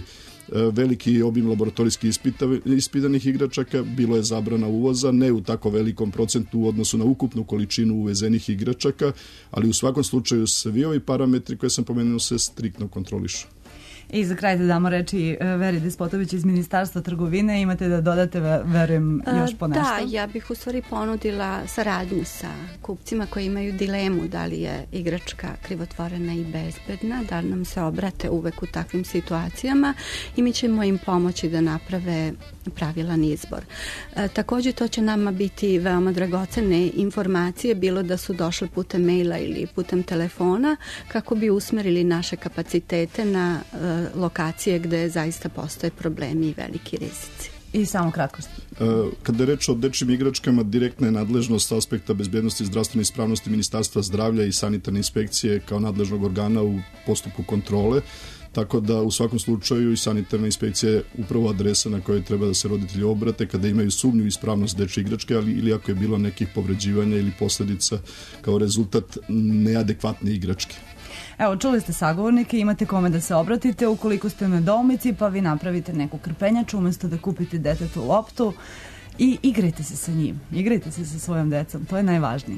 veliki obim laboratorijskih ispita, ispitanih igračaka, bilo je zabrana uvoza, ne u tako velikom procentu u odnosu na ukupnu količinu uvezenih igračaka, ali u svakom slučaju svi ovi parametri koje sam pomenuo se striktno kontrolišu. I za kraj da damo reči Veri Despotović iz Ministarstva trgovine. Imate da dodate, verujem, još po nešto? Da, ja bih u stvari ponudila saradnju sa kupcima koji imaju dilemu da li je igračka krivotvorena i bezbedna, da nam se obrate uvek u takvim situacijama i mi ćemo im pomoći da naprave pravilan izbor. E, takođe to će nama biti veoma dragocene informacije, bilo da su došle putem maila ili putem telefona, kako bi usmerili naše kapacitete na e, lokacije gde zaista postoje problemi i veliki rizici. I samo kratko. Kada je reč o dečjim igračkama, direktna je nadležnost sa aspekta bezbednosti i zdravstvene ispravnosti Ministarstva zdravlja i sanitarne inspekcije kao nadležnog organa u postupku kontrole, tako da u svakom slučaju i sanitarna inspekcija je upravo adresa na kojoj treba da se roditelji obrate kada imaju sumnju u ispravnost dečje igračke, ali ili ako je bilo nekih povređivanja ili posledica kao rezultat neadekvatne igračke. Evo, čuli ste sagovornike, imate kome da se obratite ukoliko ste na nedoumici, pa vi napravite neku krpenjaču umesto da kupite detetu loptu i igrajte se sa njim, igrajte se sa svojom decom, to je najvažnije.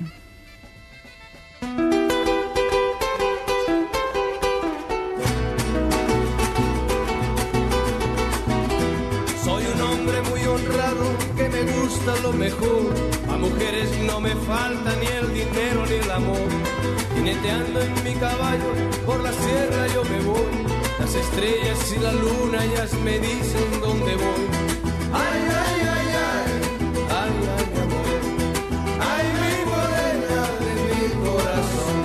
Soy un hombre muy honrado que me gusta lo mejor. A mujeres no me falta ni el dinero ni el amor. Jineteando en mi caballo por la sierra yo me voy. Las estrellas y la luna ellas me dicen dónde voy. Ay, ay, ay, ay, ay, ay, mi amor. Ay, mi morena de mi corazón.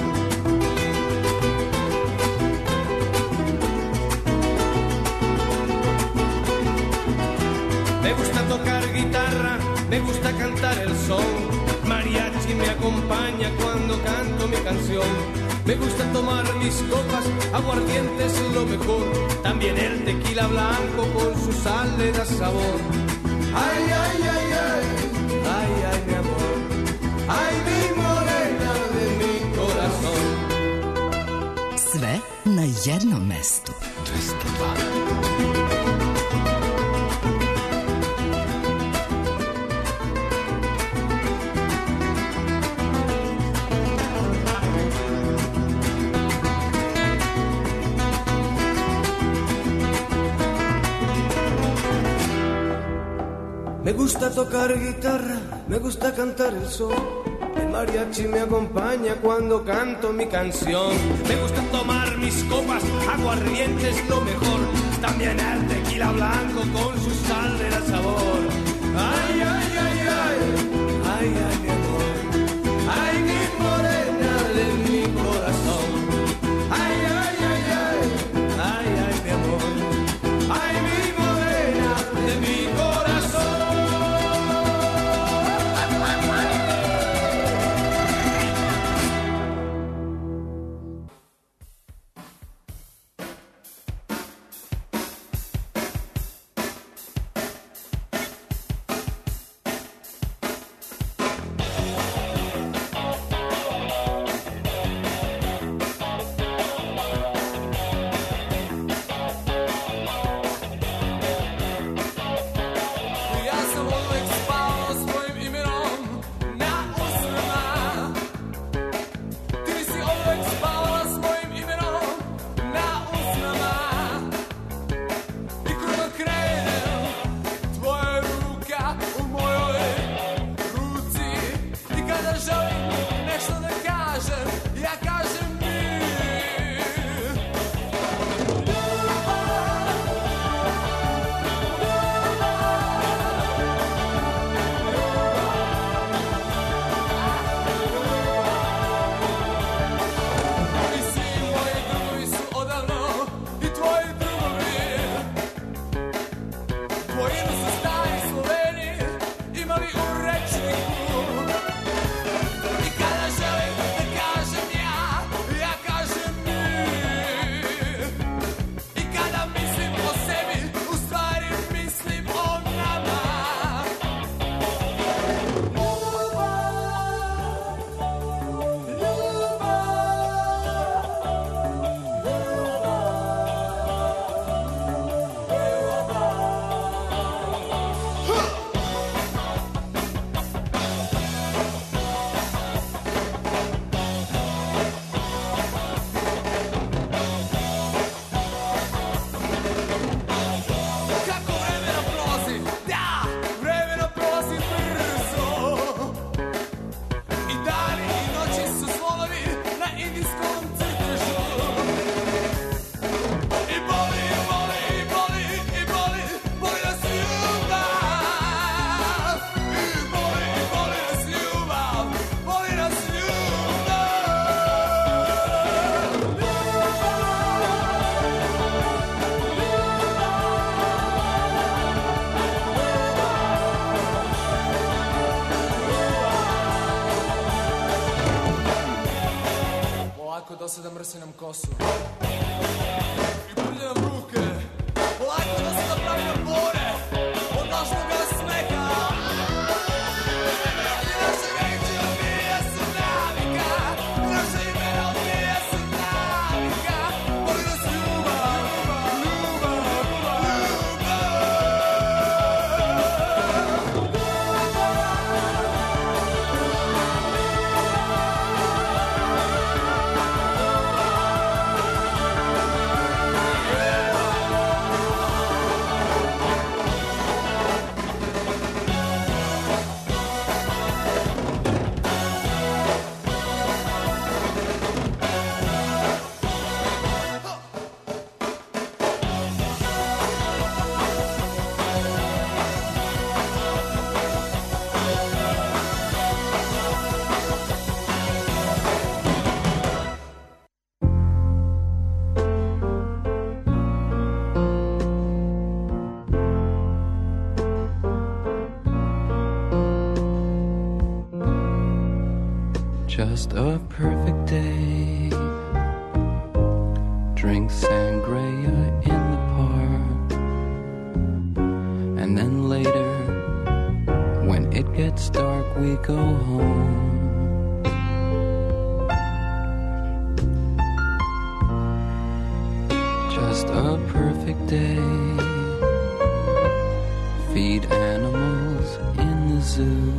Me gusta tocar guitarra, me gusta cantar el son. Mariachi me acompaña cuando canto mi canción. Me gusta tomar mis copas, aguardiente es lo mejor. También el tequila blanco con su sal le da sabor. Ay, ay, ay, ay, ay, ay, mi amor. Ay, mi morena de mi corazón. Sve na jednom mestu. dvesta dva. Me gusta tocar guitarra, me gusta cantar el sol. El mariachi me acompaña cuando canto mi canción. Me gusta tomar mis copas, aguardiente es lo mejor. También el tequila blanco con su sal de la sabor. Ay, ay, ay, ay, ay, ay, mi amor. Ay, mi morena de mi corazón. Ay, ay, ay, ay, ay, ay, mi amor. Ay, mi morena de mi corazón. Da mrsi nam kosu i pulje nam ruke. Polako da se napravi na bore od noćnoga smeha. I naše reči odbije se navika, i naše imena odbije se navika. Voli nas ljubav, ljubav, Just a perfect day. Drink sangria in the park. And then later, when it gets dark, we go home. Just a perfect day. Feed animals in the zoo.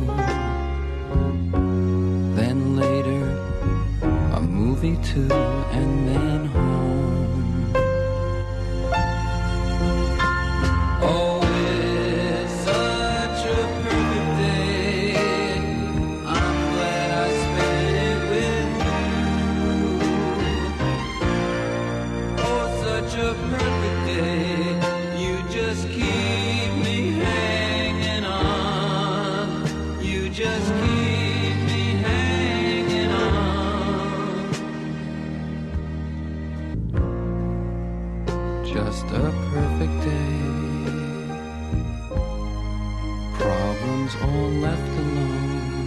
Then later, a movie too, and then home. Oh, it's such a just a perfect day. Problems all left alone.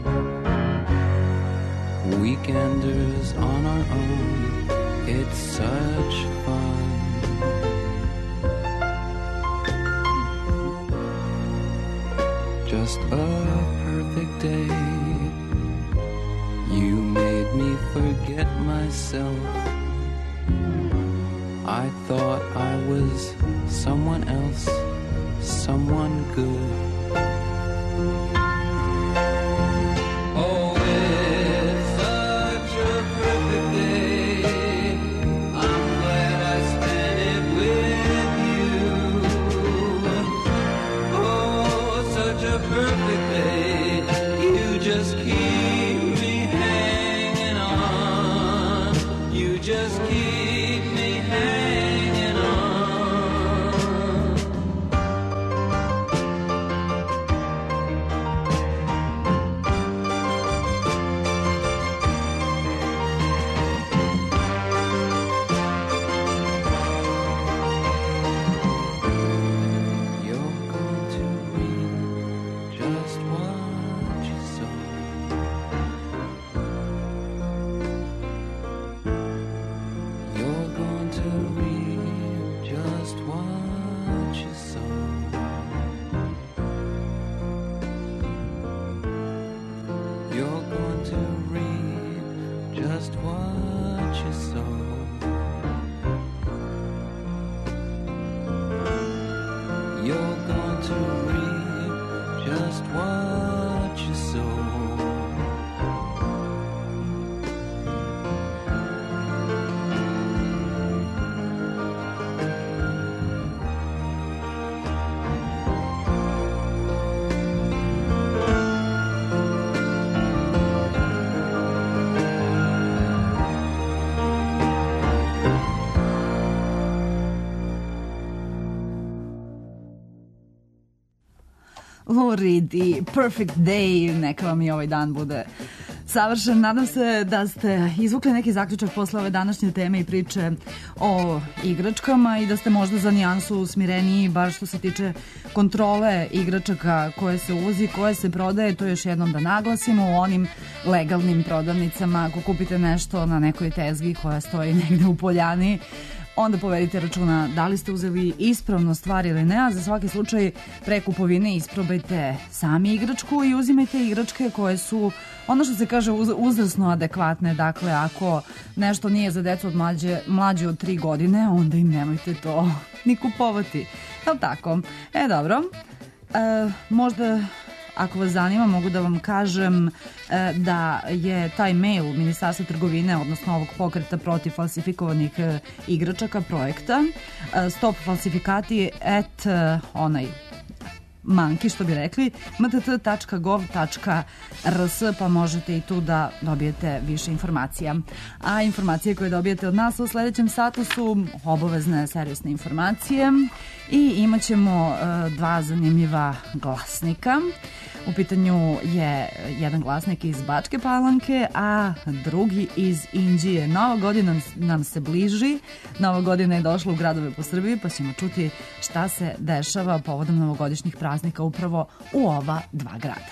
Weekenders on our own. It's such fun. Just a perfect day. You made me forget myself. I thought I was someone else, someone good. Oh, it's such a perfect day. I'm glad I spent it with you. Oh, such a perfect day. You just keep me hanging on. You just keep me hanging on. You're going to reap just what you sow. You're going to reap just what you sow. You're going to reap just what you sow. You're going to reap just what you sow. Lou Reed i Perfect Day, neka vam i ovaj dan bude savršen. Nadam se da ste izvukli neki zaključak posle ove današnje teme i priče o igračkama i da ste možda za nijansu smireniji, bar što se tiče kontrole igračaka koje se uvozi, koje se prodaje. To još jednom da naglasimo, u onim legalnim prodavnicama. Ako kupite nešto na nekoj tezgi koja stoji negde u poljani, onda povedite računa da li ste uzeli ispravno stvar ili ne, a za svaki slučaj pre kupovine isprobajte sami igračku i uzimajte igračke koje su, ono što se kaže, uz, uzrasno adekvatne. Dakle, ako nešto nije za decu od mlađe, mlađe od tri godine, onda im nemojte to ni kupovati. Jel' tako? E, dobro. E, možda... Ako vas zanima, mogu da vam kažem e, da je taj mail Ministarstva trgovine, odnosno ovog pokreta protiv falsifikovanih e, igračaka, projekta, e, stop falsifikati at e, onaj manki, što bi rekli, m t t tačka gov tačka r s, pa možete i tu da dobijete više informacija. A informacije koje dobijete od nas u sledećem satu su obavezne servisne informacije i imat ćemo uh, dva zanimljiva glasnika. U pitanju je jedan glasnik iz Bačke Palanke, a drugi iz Inđije. Nova godina nam se bliži, Nova godina je došla u gradove po Srbiji, pa ćemo čuti šta se dešava povodom novogodišnjih praznika upravo u ova dva grada.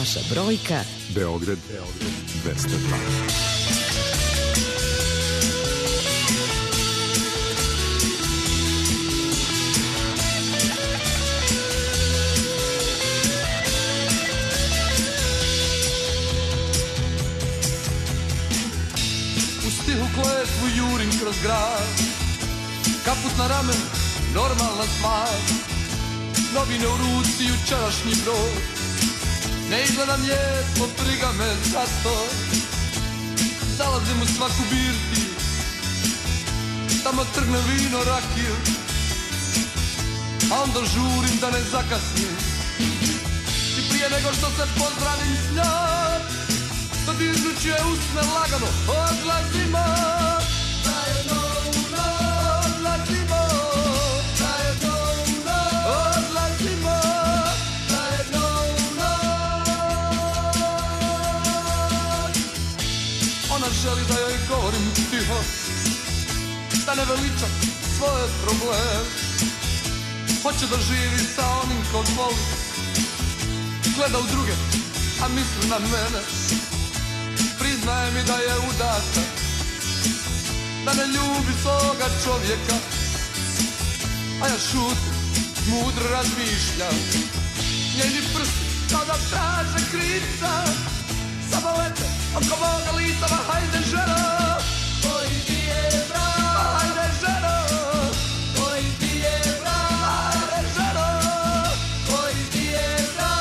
Vaša brojka Beograd dvesta dva. Stihu kletvu jurim kroz grad, kaput na ramen, normalna stvar. Novine u ruci, jučerašnji broj, ne izgledam lijepo, briga me za to. Zalazim u svaku birtiju, tamo trgne vino, rakiju, a onda žurim da ne zakasnim. I prije nego što se pozdravim s njom, dodirnuću je usne lagano, odlazimo. Zajedno u noć, odlazimo. Zajedno u noć, odlazimo. Zajedno u noć. Ona želi da joj govorim tiho, da ne veličam svoje probleme. Hoće da živi sa onim kog voli, gleda u druge, a misli na mene. Priznaje mi da je udata, da ne ljubi svoga čovjeka, a ja šutim, mudro razmišljam. Njeni prsti kao da traže krivca, samo lete oko moga lica, ma hajde ženo, koji ti je brak, ma hajde ženo, koji ti je brak, ma hajde ženo, koji ti je brak.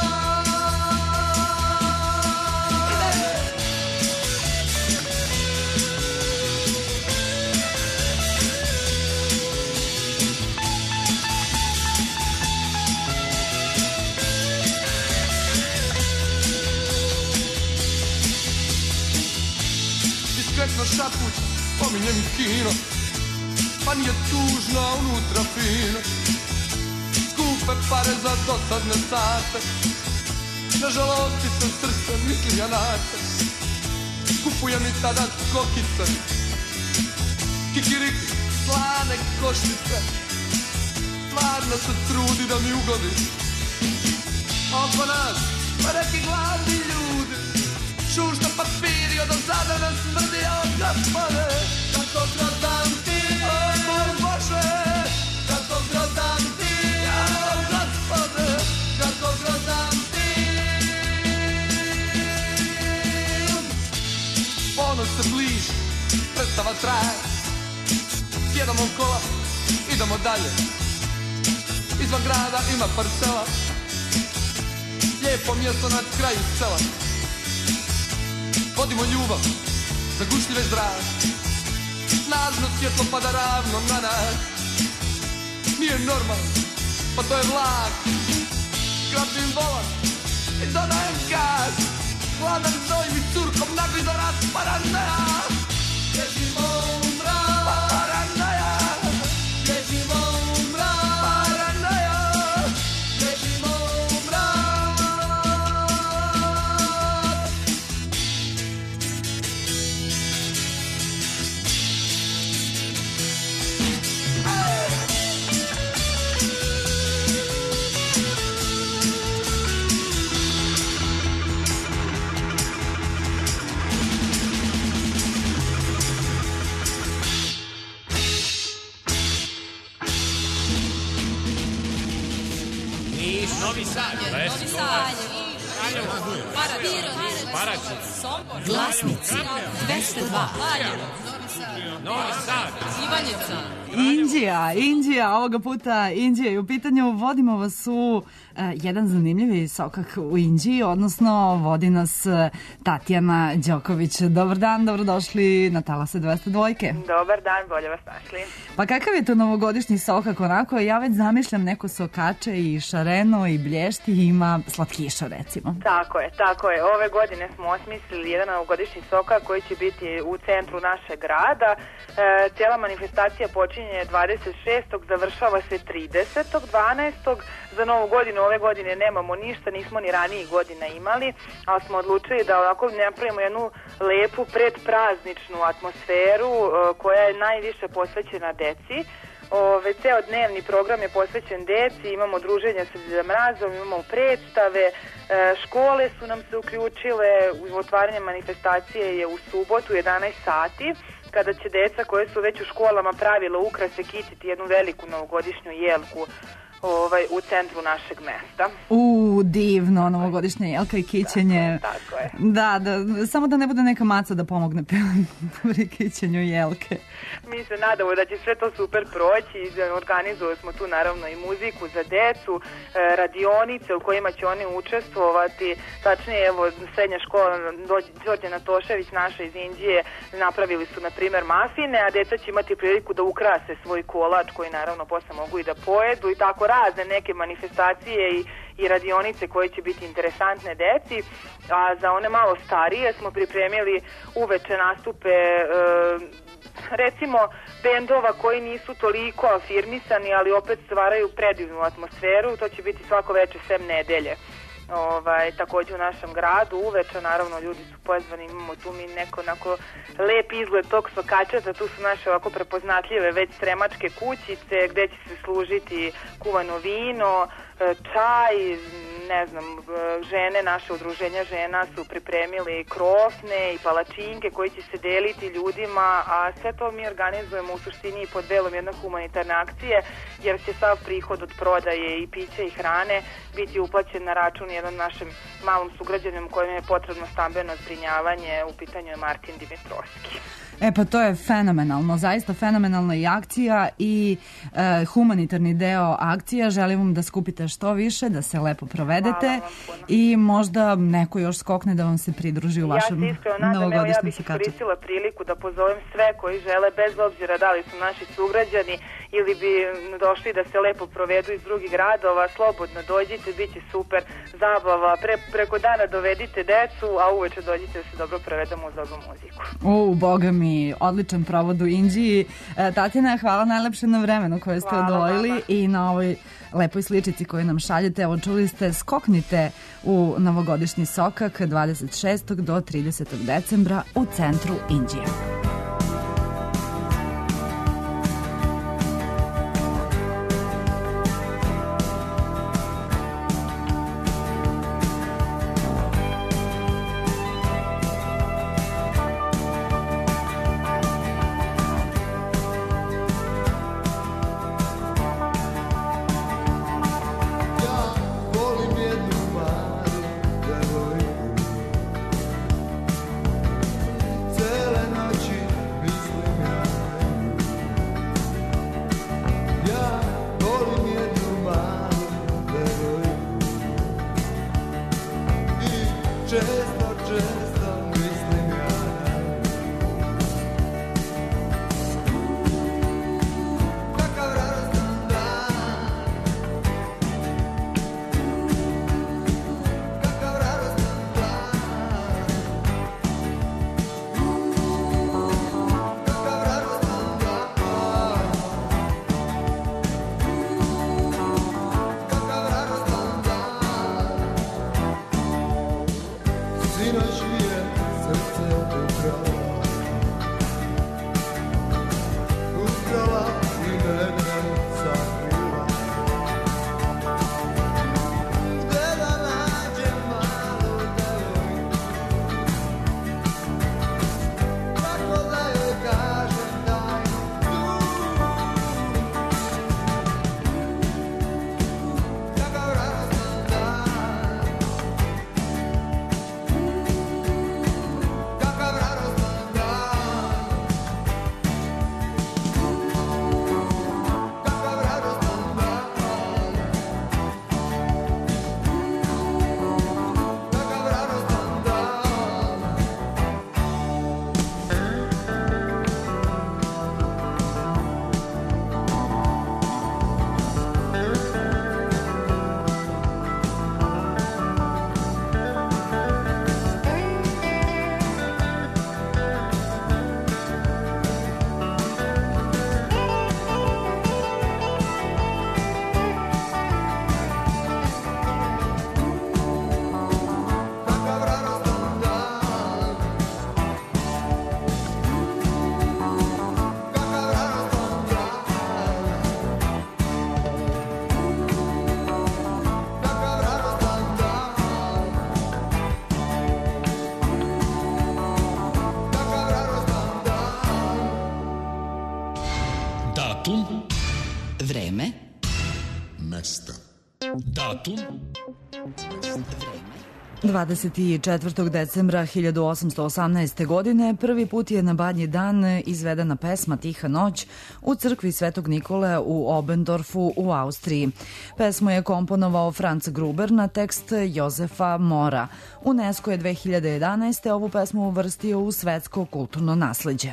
Diskretno šapuć, pominjem kino, pa nije tužno, a unutra fino. Skupe pare za dosadne sate, ne žalosti se srce, mislim ja na te. Kupujem i tada kokice, kikiriki, slane koštice. Stvarno se trudi da mi ugodi, a oko nas pa neki gladni ljudi. Šušta papiri od ozada nam smrdi, o gospode, kako grozan ti, o moj Bože, kako grozan ti, o gospode, kako grozan ti. Ponoć se bliži, predstava traje, sjedamo kola, idemo dalje. Izvan grada ima parcela, lijepo mjesto na kraju sela. Vodimo ljubav, zagušljive zrak, snažno svjetlo pada ravno na nas. Nije normalno, pa to je vlak. Grabim volan i dodajem gas, hladan zoj mi curkom nagriza rat, paranoja. Bježimo u mrak, paranoja. Bježimo u mrak, paranoja. Bježimo u mrak. Novi Sad, Novi Sad, Paraćin, Glasnici dvesta dva. Novi Sad, Ivanjica, Indija, Indija, ovoga puta Indija je u pitanju. Vodimo vas u e, jedan zanimljivi sokak u Indiji, odnosno vodi nas e, Tatjana Đoković. Dobar dan, dobrodošli na talase dvesta dva. Dobar dan, bolje vas našli. Pa kakav je to novogodišnji sokak onako? Ja već zamišljam neko sokače i šareno i blješti i ima slatkiša recimo. Tako je, tako je. Ove godine smo osmislili jedan novogodišnji sokak koji će biti u centru našeg grada. E, cijela manifestacija počinje dvadeset šestog završava se tridesetog dvanaestog Za novu godinu ove godine nemamo ništa, nismo ni ranijih godina imali, ali smo odlučili da ovako napravimo jednu lepu predprazničnu atmosferu e, koja je najviše posvećena deci. Ove, ceo dnevni program je posvećen deci, imamo druženja sa Deda Mrazom, imamo predstave, e, škole su nam se uključile, otvaranje manifestacije je u subotu jedanaest sati, kada će deca koje su već u školama pravila ukrase kititi jednu veliku novogodišnju jelku ovaj, u centru našeg mesta. U, divno, novogodišnja jelka i kićenje. Tako je, tako je. Da, da, samo da ne bude neka maca da pomogne pri kićenju jelke. Mi se nadamo da će sve to super proći, organizuje smo tu naravno i muziku za decu, radionice u kojima će oni učestvovati, tačnije evo srednja škola Đorđe Natošević naša iz Inđije napravili su na primer mafine, a deca će imati priliku da ukrase svoj kolač koji naravno posle mogu i da pojedu i tako razne neke manifestacije i i radionice koje će biti interesantne deci, a za one malo starije smo pripremili uveče nastupe e, recimo bendova koji nisu toliko afirmisani, ali opet stvaraju predivnu atmosferu, to će biti svako veče sem nedelje. Ovaj, takođe u našem gradu uveče, naravno ljudi su pozvani, imamo tu mi neko onako lep izgled tog sokačeta, tu su naše ovako prepoznatljive već sremačke kućice gde će se služiti kuvano vino, čaj, ne znam, žene, naše udruženja žena su pripremili krofne i palačinke koji će se deliti ljudima, a sve to mi organizujemo u suštini pod velom jedne humanitarne akcije, jer će sav prihod od prodaje i pića i hrane biti uplaćen na račun jedan našem malom sugrađaninu kojem je potrebno stambeno zbrinjavanje, u pitanju je Martin Dimitrovski. E pa to je fenomenalno, zaista fenomenalna i akcija i e, humanitarni deo akcija. Želim vam da skupite što više, da se lepo provedete i možda neko još skokne da vam se pridruži u vašem novogodišnjem sakaču. Ja se iskreno nadam, evo ja bih iskoristila priliku da pozovem sve koji žele, bez obzira da li su naši sugrađani ili bi došli da se lepo provedu iz drugih gradova, slobodno dođite, bit će super zabava, Pre, preko dana dovedite decu, a uveče dođite da se dobro provedemo uz dobru muziku. U, boga mi, odličan provod u Inđiji. E, Tatjana, hvala najlepše na vremenu koje ste odvojili i na ovoj lepoj sličici koju nam šaljete. Evo, čuli ste, skoknite u novogodišnji sokak dvadeset šestog do tridesetog decembra u centru Inđije. Cele noći Datum. Vreme. Mesta. Datum. dvadeset četvrtog decembra hiljadu osamsto osamnaeste. godine prvi put je na Badnji dan izvedena pesma Tiha noć u crkvi Svetog Nikole u Obendorfu u Austriji. Pesmu je komponovao Franz Gruber na tekst Jozefa Mora. UNESCO je dve hiljade jedanaeste. ovu pesmu uvrstio u svetsko kulturno nasleđe.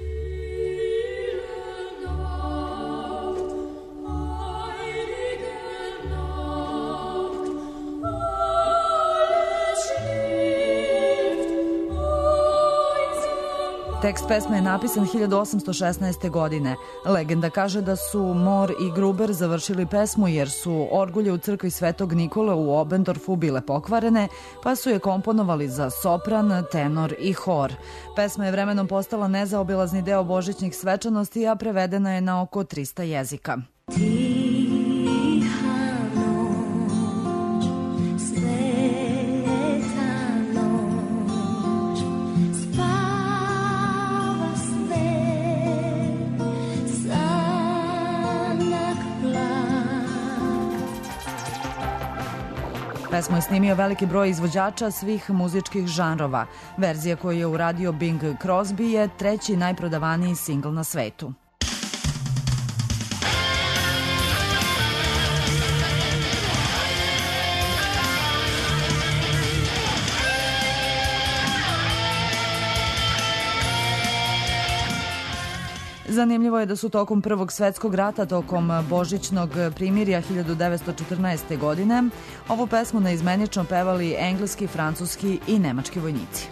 Tekst pesme je napisan hiljadu osamsto šesnaeste. godine. Legenda kaže da su Mor i Gruber završili pesmu jer su orgulje u crkvi Svetog Nikole u Obendorfu bile pokvarene, pa su je komponovali za sopran, tenor i hor. Pesma je vremenom postala nezaobilazni deo božićnih svečanosti, a prevedena je na oko trista jezika. Pesmu je snimio veliki broj izvođača svih muzičkih žanrova. Verzija koju je uradio Bing Crosby je treći najprodavaniji singl na svetu. Zanimljivo je da su tokom Prvog svetskog rata, tokom božićnog primirja hiljadu devetsto četrnaeste. godine, ovu pesmu neizmenično pevali engleski, francuski i nemački vojnici.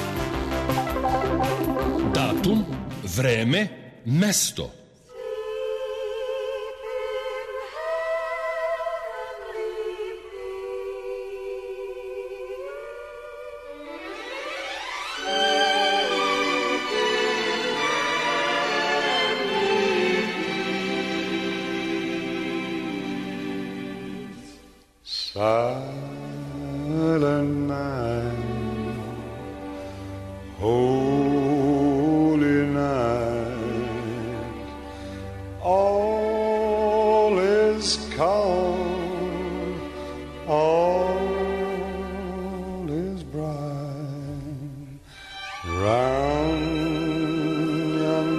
Datum, vreme, mesto. Silent night, holy night, all is calm, all is bright, round young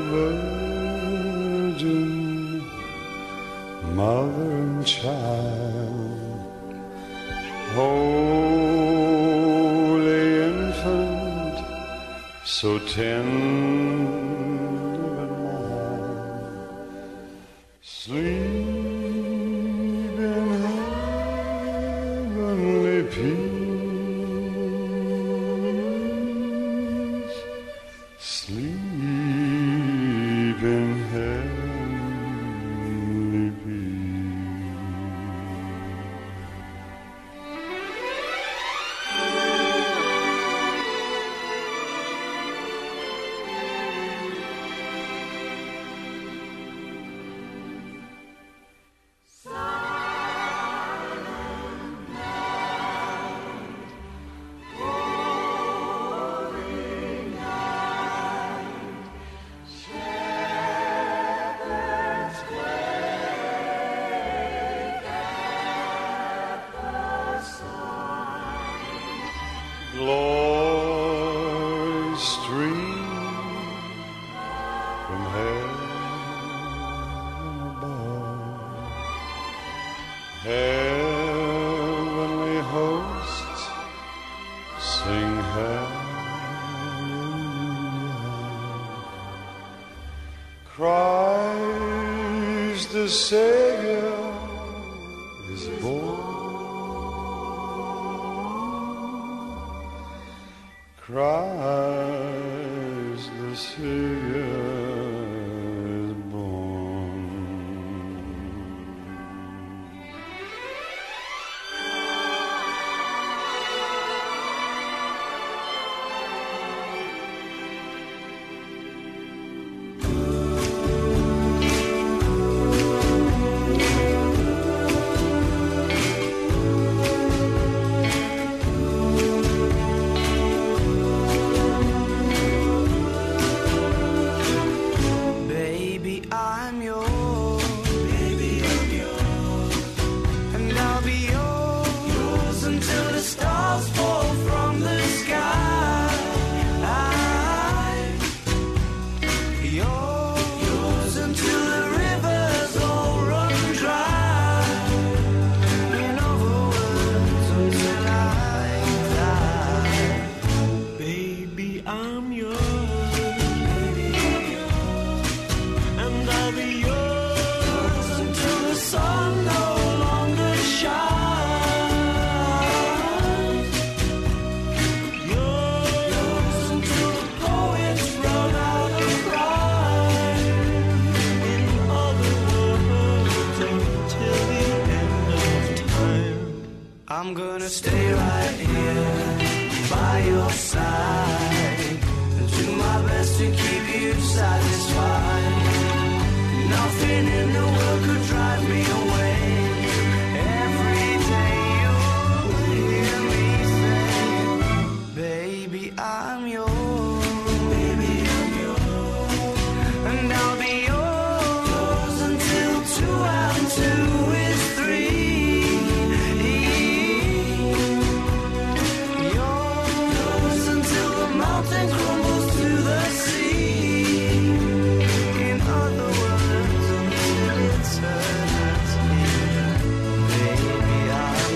virgin, mother and child. Holy infant, so tender and mild, sleep in heavenly peace, sleep in heavenly peace. Glory stream from heaven above, heavenly hosts sing hallelujah. Christ the Savior is born. Christ the Savior is born. yours until the rivers all run dry. In other words, until I die. Baby, I'm yours. Baby, I'm yours. And I'll be yours until the sun no longer shines. Yours until the poets run out of rhyme. In other words, until the end of time. I'm gonna stay right here by your side and do my best to keep you satisfied. Nothing in the world could drive me away. Every day you'll hear me say, baby, I'm yours. Baby, I'm yours. And I'll be yours until two and two is three. Yours until the mountain crumbles to the sea. In other words, until eternity. Baby, I'm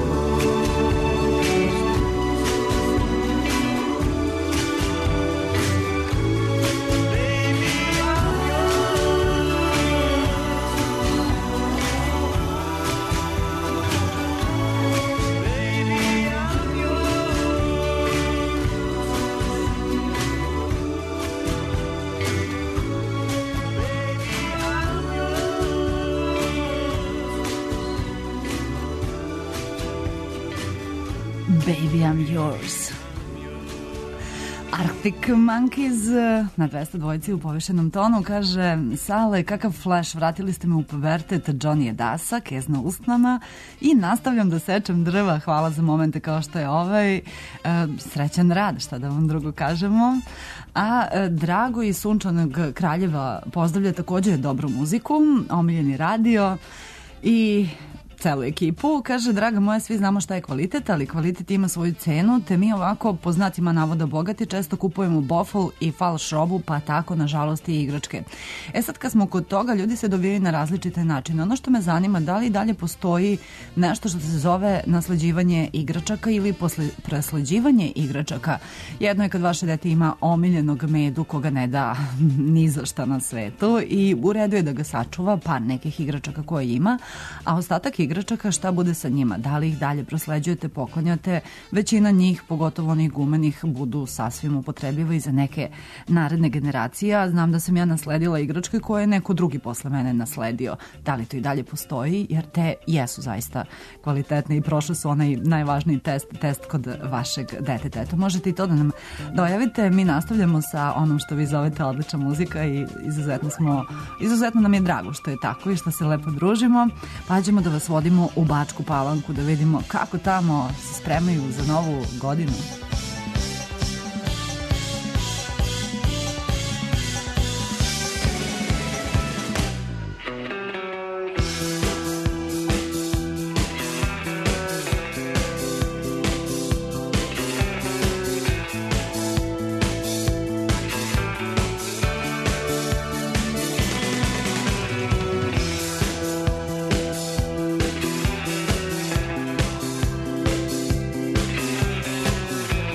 Baby, I'm yours. Arctic Monkeys na dvesta dvojici u povišenom tonu kaže Sale, kakav flash, vratili ste me u pubertet, Johnny Dasa, kezna usnama i nastavljam da sečem drva, hvala za momente kao što je ovaj, e, srećan rad, šta da vam drugo kažemo. A e, Drago iz Sunčanog Kraljeva pozdravlja takođe dobru muziku, omiljeni radio i celu ekipu. Kaže, draga moja, svi znamo šta je kvalitet, ali kvalitet ima svoju cenu, te mi ovako, po znacima navoda bogati, često kupujemo bofl i falš robu, pa tako, nažalost, i igračke. E sad, kad smo kod toga, ljudi se dobijaju na različite načine. Ono što me zanima, da li dalje postoji nešto što se zove nasleđivanje igračaka ili posle, presleđivanje igračaka. Jedno je kad vaše dete ima omiljenog medu koga ne da ni za šta na svetu i u redu je da ga sačuva, pa nekih igračaka koje ima, a ostatak igračaka šta bude sa njima, da li ih dalje prosleđujete, poklanjate, većina njih, pogotovo onih gumenih, budu sasvim upotrebljive i za neke naredne generacije. Znam da sam ja nasledila igračke koje je neko drugi posle mene nasledio. Da li to i dalje postoji, jer te jesu zaista kvalitetne i prošle su onaj najvažniji test, test kod vašeg deteta. Eto, možete i to da nam dojavite. Mi nastavljamo sa onom što vi zovete odlična muzika i izuzetno smo, izuzetno nam je drago što je tako i što se lepo družimo. Pa ćemo da vas vodimo u Bačku Palanku da vidimo kako tamo se spremaju za novu godinu. yours.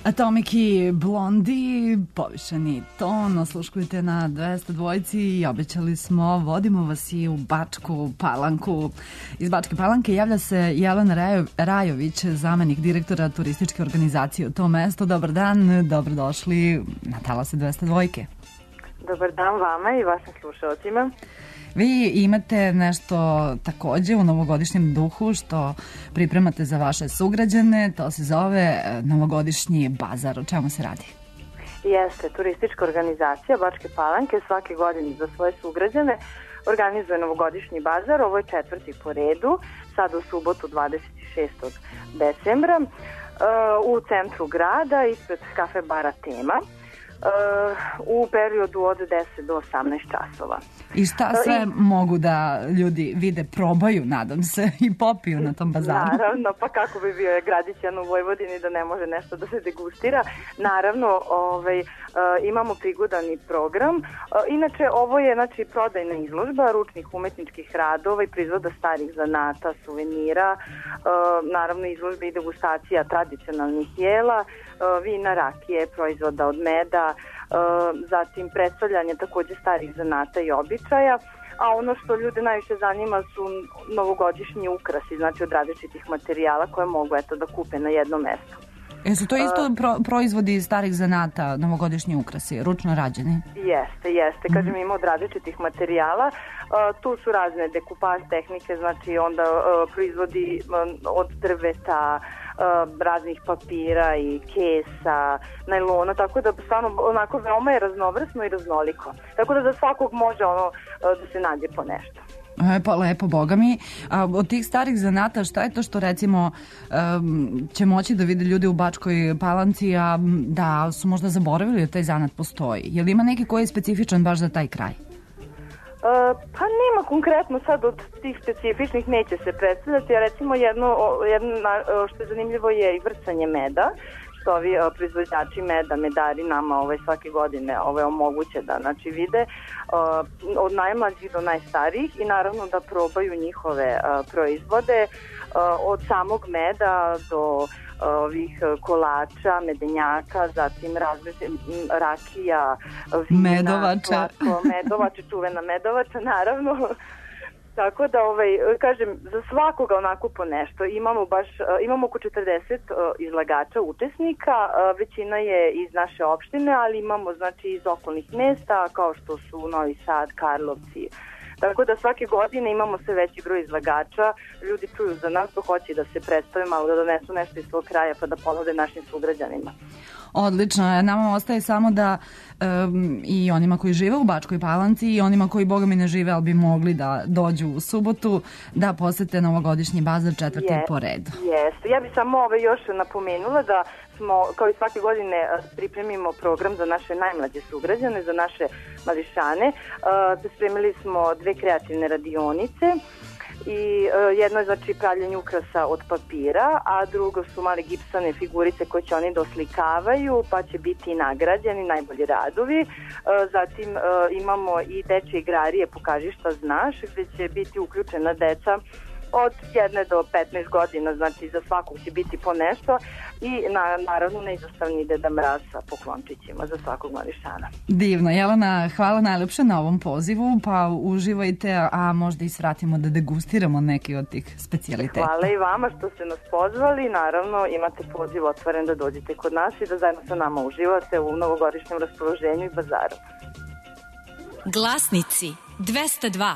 Atomic i Blondie, povišeni ton, osluškujete na dvesta dvojci i obećali smo, vodimo vas i u Bačku Palanku. Iz Bačke Palanke javlja se Jelena Rajo, Rajović, zamenik direktora turističke organizacije u to mesto. Dobar dan, dobrodošli na talase dvesta dvojke. Dobar dan vama i vašim slušalcima. Vi imate nešto takođe u novogodišnjem duhu što pripremate za vaše sugrađane, to se zove novogodišnji bazar. O čemu se radi? Jeste, turistička organizacija Bačke Palanke svake godine za svoje sugrađane organizuje novogodišnji bazar, ovo je četvrti po redu, sad u subotu dvadeset šestog decembra u centru grada ispred kafe bara Tema. Uh, u periodu od deset do osamnaest časova. I šta sve I, mogu da ljudi vide, probaju, nadam se, i popiju na tom bazaru? Naravno, pa kako bi bio je gradićan u Vojvodini da ne može nešto da se degustira. Naravno, ovaj, uh, imamo prigodani program. Uh, inače, ovo je znači, prodajna izložba ručnih umetničkih radova i proizvoda starih zanata, suvenira. Uh, naravno, izložba i degustacija tradicionalnih jela, uh, vina, rakije, proizvoda od meda, zatim predstavljanje takođe starih zanata i običaja, a ono što ljude najviše zanima su novogodišnji ukrasi, znači od različitih materijala koje mogu eto da kupe na jednom mestu. Jesu to isto pro, proizvodi starih zanata, novogodišnji ukrasi, ručno rađeni? Jeste, jeste. Mm-hmm. Kažem, ima od različitih materijala. Uh, tu su razne dekupaž tehnike, znači onda uh, proizvodi um, od drveta, uh, raznih papira i kesa, najlona, tako da stvarno onako veoma je raznovrsno i raznoliko. Tako da za svakog može ono uh, da se nađe po nešto. E, pa lepo, boga mi. A, od tih starih zanata, šta je to što recimo um, će moći da vide ljudi u Bačkoj Palanci, a da su možda zaboravili da taj zanat postoji? Je li ima neki koji je specifičan baš za taj kraj? Uh, pa nema konkretno sad od tih specifičnih, neće se predstavljati, a recimo jedno, jedno što je zanimljivo je i vrcanje meda, što ovi uh, proizvođači meda, medari nama ovaj, svake godine ovaj, omoguće da znači, vide uh, od najmlađih do najstarijih i naravno da probaju njihove uh, proizvode uh, od samog meda do ovih kolača, medenjaka, zatim različite rakija, vina, medovača. Slatko, medovača, čuvena medovača, naravno. Tako da, ovaj, kažem, za svakoga onako po nešto. Imamo baš, imamo oko četrdeset izlagača, učesnika, većina je iz naše opštine, ali imamo, znači, iz okolnih mesta, kao što su Novi Sad, Karlovci. Tako da svake godine imamo sve veći broj izlagača, ljudi čuju za nas, to hoće da se predstave malo, da donesu nešto iz svog kraja pa da ponude našim sugrađanima. Odlično, nama ostaje samo da um, i onima koji žive u Bačkoj Palanci i onima koji boga mi ne žive, ali bi mogli da dođu u subotu, da posete novogodišnji bazar četvrti yes, po redu. Jeste, ja bih samo ove još napomenula da smo, kao i svake godine, pripremimo program za naše najmlađe sugrađane, za naše mališane. Spremili smo dve kreativne radionice i jedno je znači pravljenje ukrasa od papira, a drugo su male gipsane figurice koje će oni da oslikavaju, pa će biti nagrađeni najbolji radovi. Zatim imamo i dečje igrarije Pokaži šta znaš, gde će biti uključena deca od jedne do petnaest godina, znači za svakog će biti po nešto i na, naravno neizostavni Deda Mraz sa poklončićima za svakog mališana. Divno. Jelena, hvala najlepše na ovom pozivu, pa uživajte, a možda i svratimo da degustiramo neki od tih specijaliteta. Hvala i vama što ste nas pozvali, naravno imate poziv otvoren da dođete kod nas i da zajedno sa nama uživate u novogodišnjem raspoloženju i bazaru. Glasnici dvesta dva.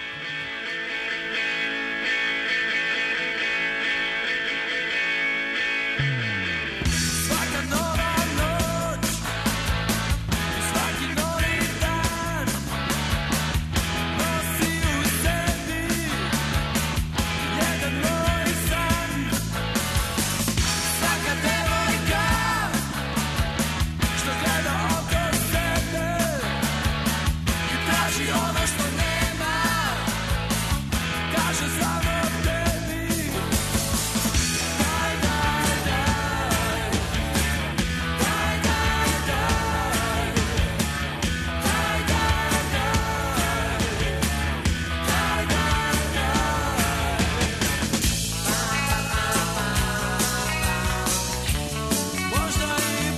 Ono što nema Možda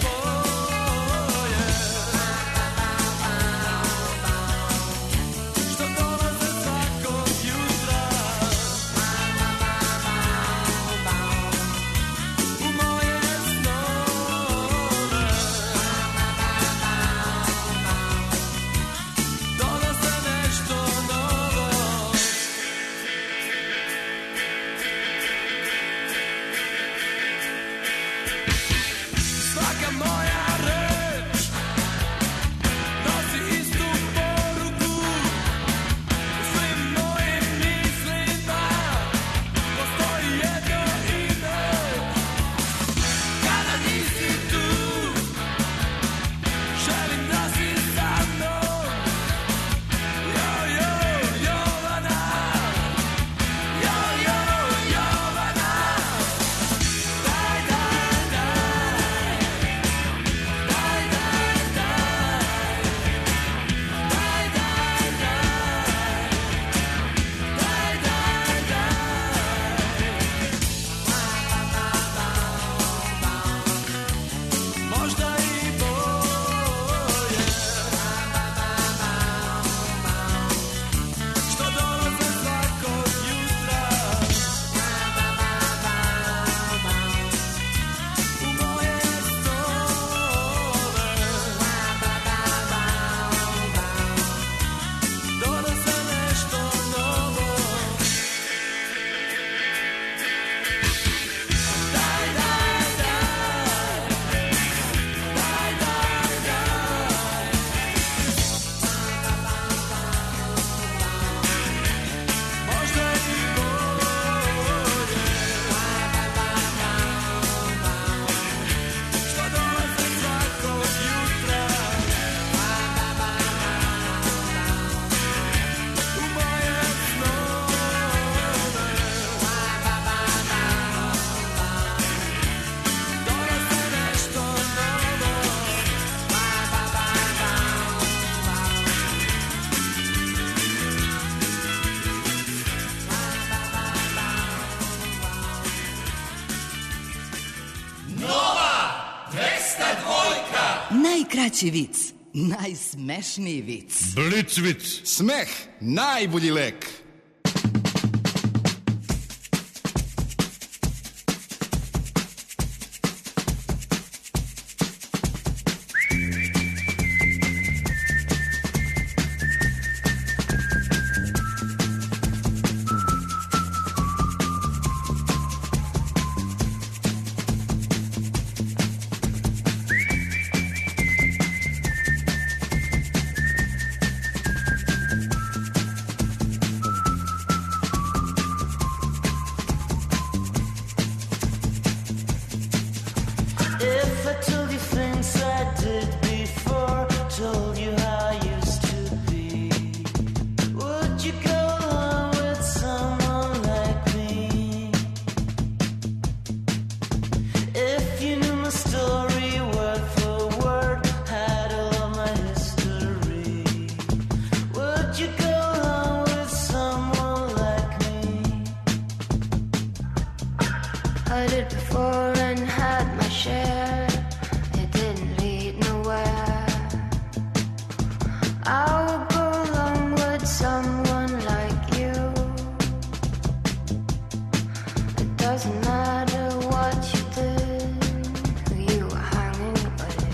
Najkraći vic, najsmešniji vic. Blic vic. Smeh, najbolji lek. If I told you things I did before, told you how I used to be, would you go along with someone like me? If you knew my story word for word, had all of my history, would you go along with someone like me? I did before and had my share. It didn't lead nowhere. I would go along with someone like you. It doesn't matter what you did, who you were hanging with.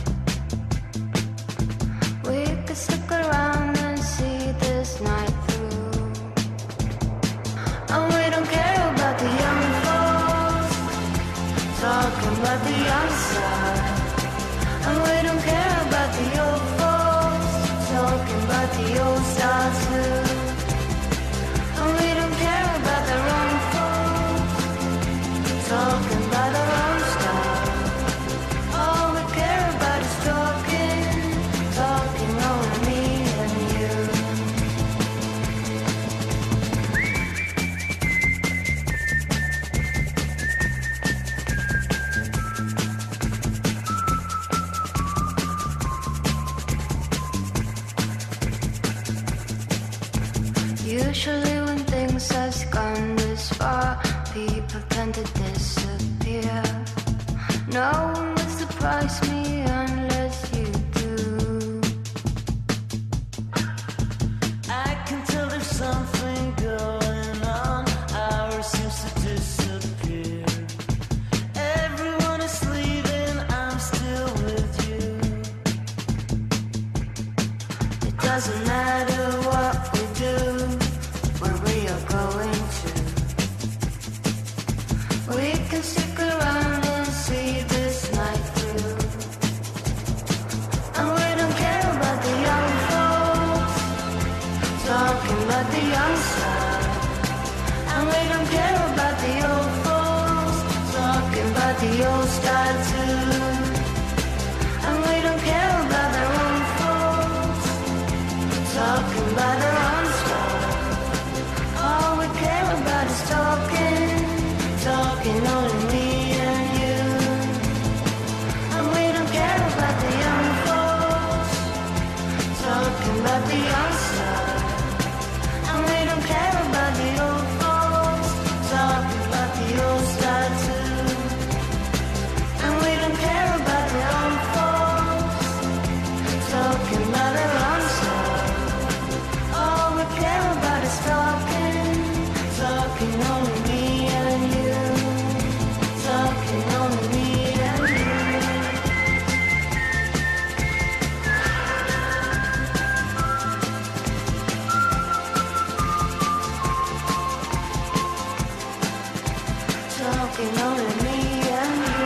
We could stick around and see this night through. And we don't care about the young folks talking about the young side. And we don't care about the old folks talking about the old style too. And we don't care about the wrong folks talking about their own style. All we care about is talking, talking only me and you. Usually when things has gone this far, people tend to disappear. No one will surprise me unless you do. I can tell there's something going on. Ours seems to disappear. Everyone is leaving, I'm still with you. It doesn't matter what we do, where we are going to. We can stick around and see this night through. And we don't care about the young folks talking about the young side. And we don't care about the old folks talking about the old style too. And we don't care about their own folks talking about their own style. All we care about is talking, talking only me and you. And we don't care about the young folks talking about the young side. And we don't care about the old folks talking about the old style too. And we don't care about the young folks talking about their own style. All we care about is talking, talking only me and you. Talking only me and you. Talking only me and you.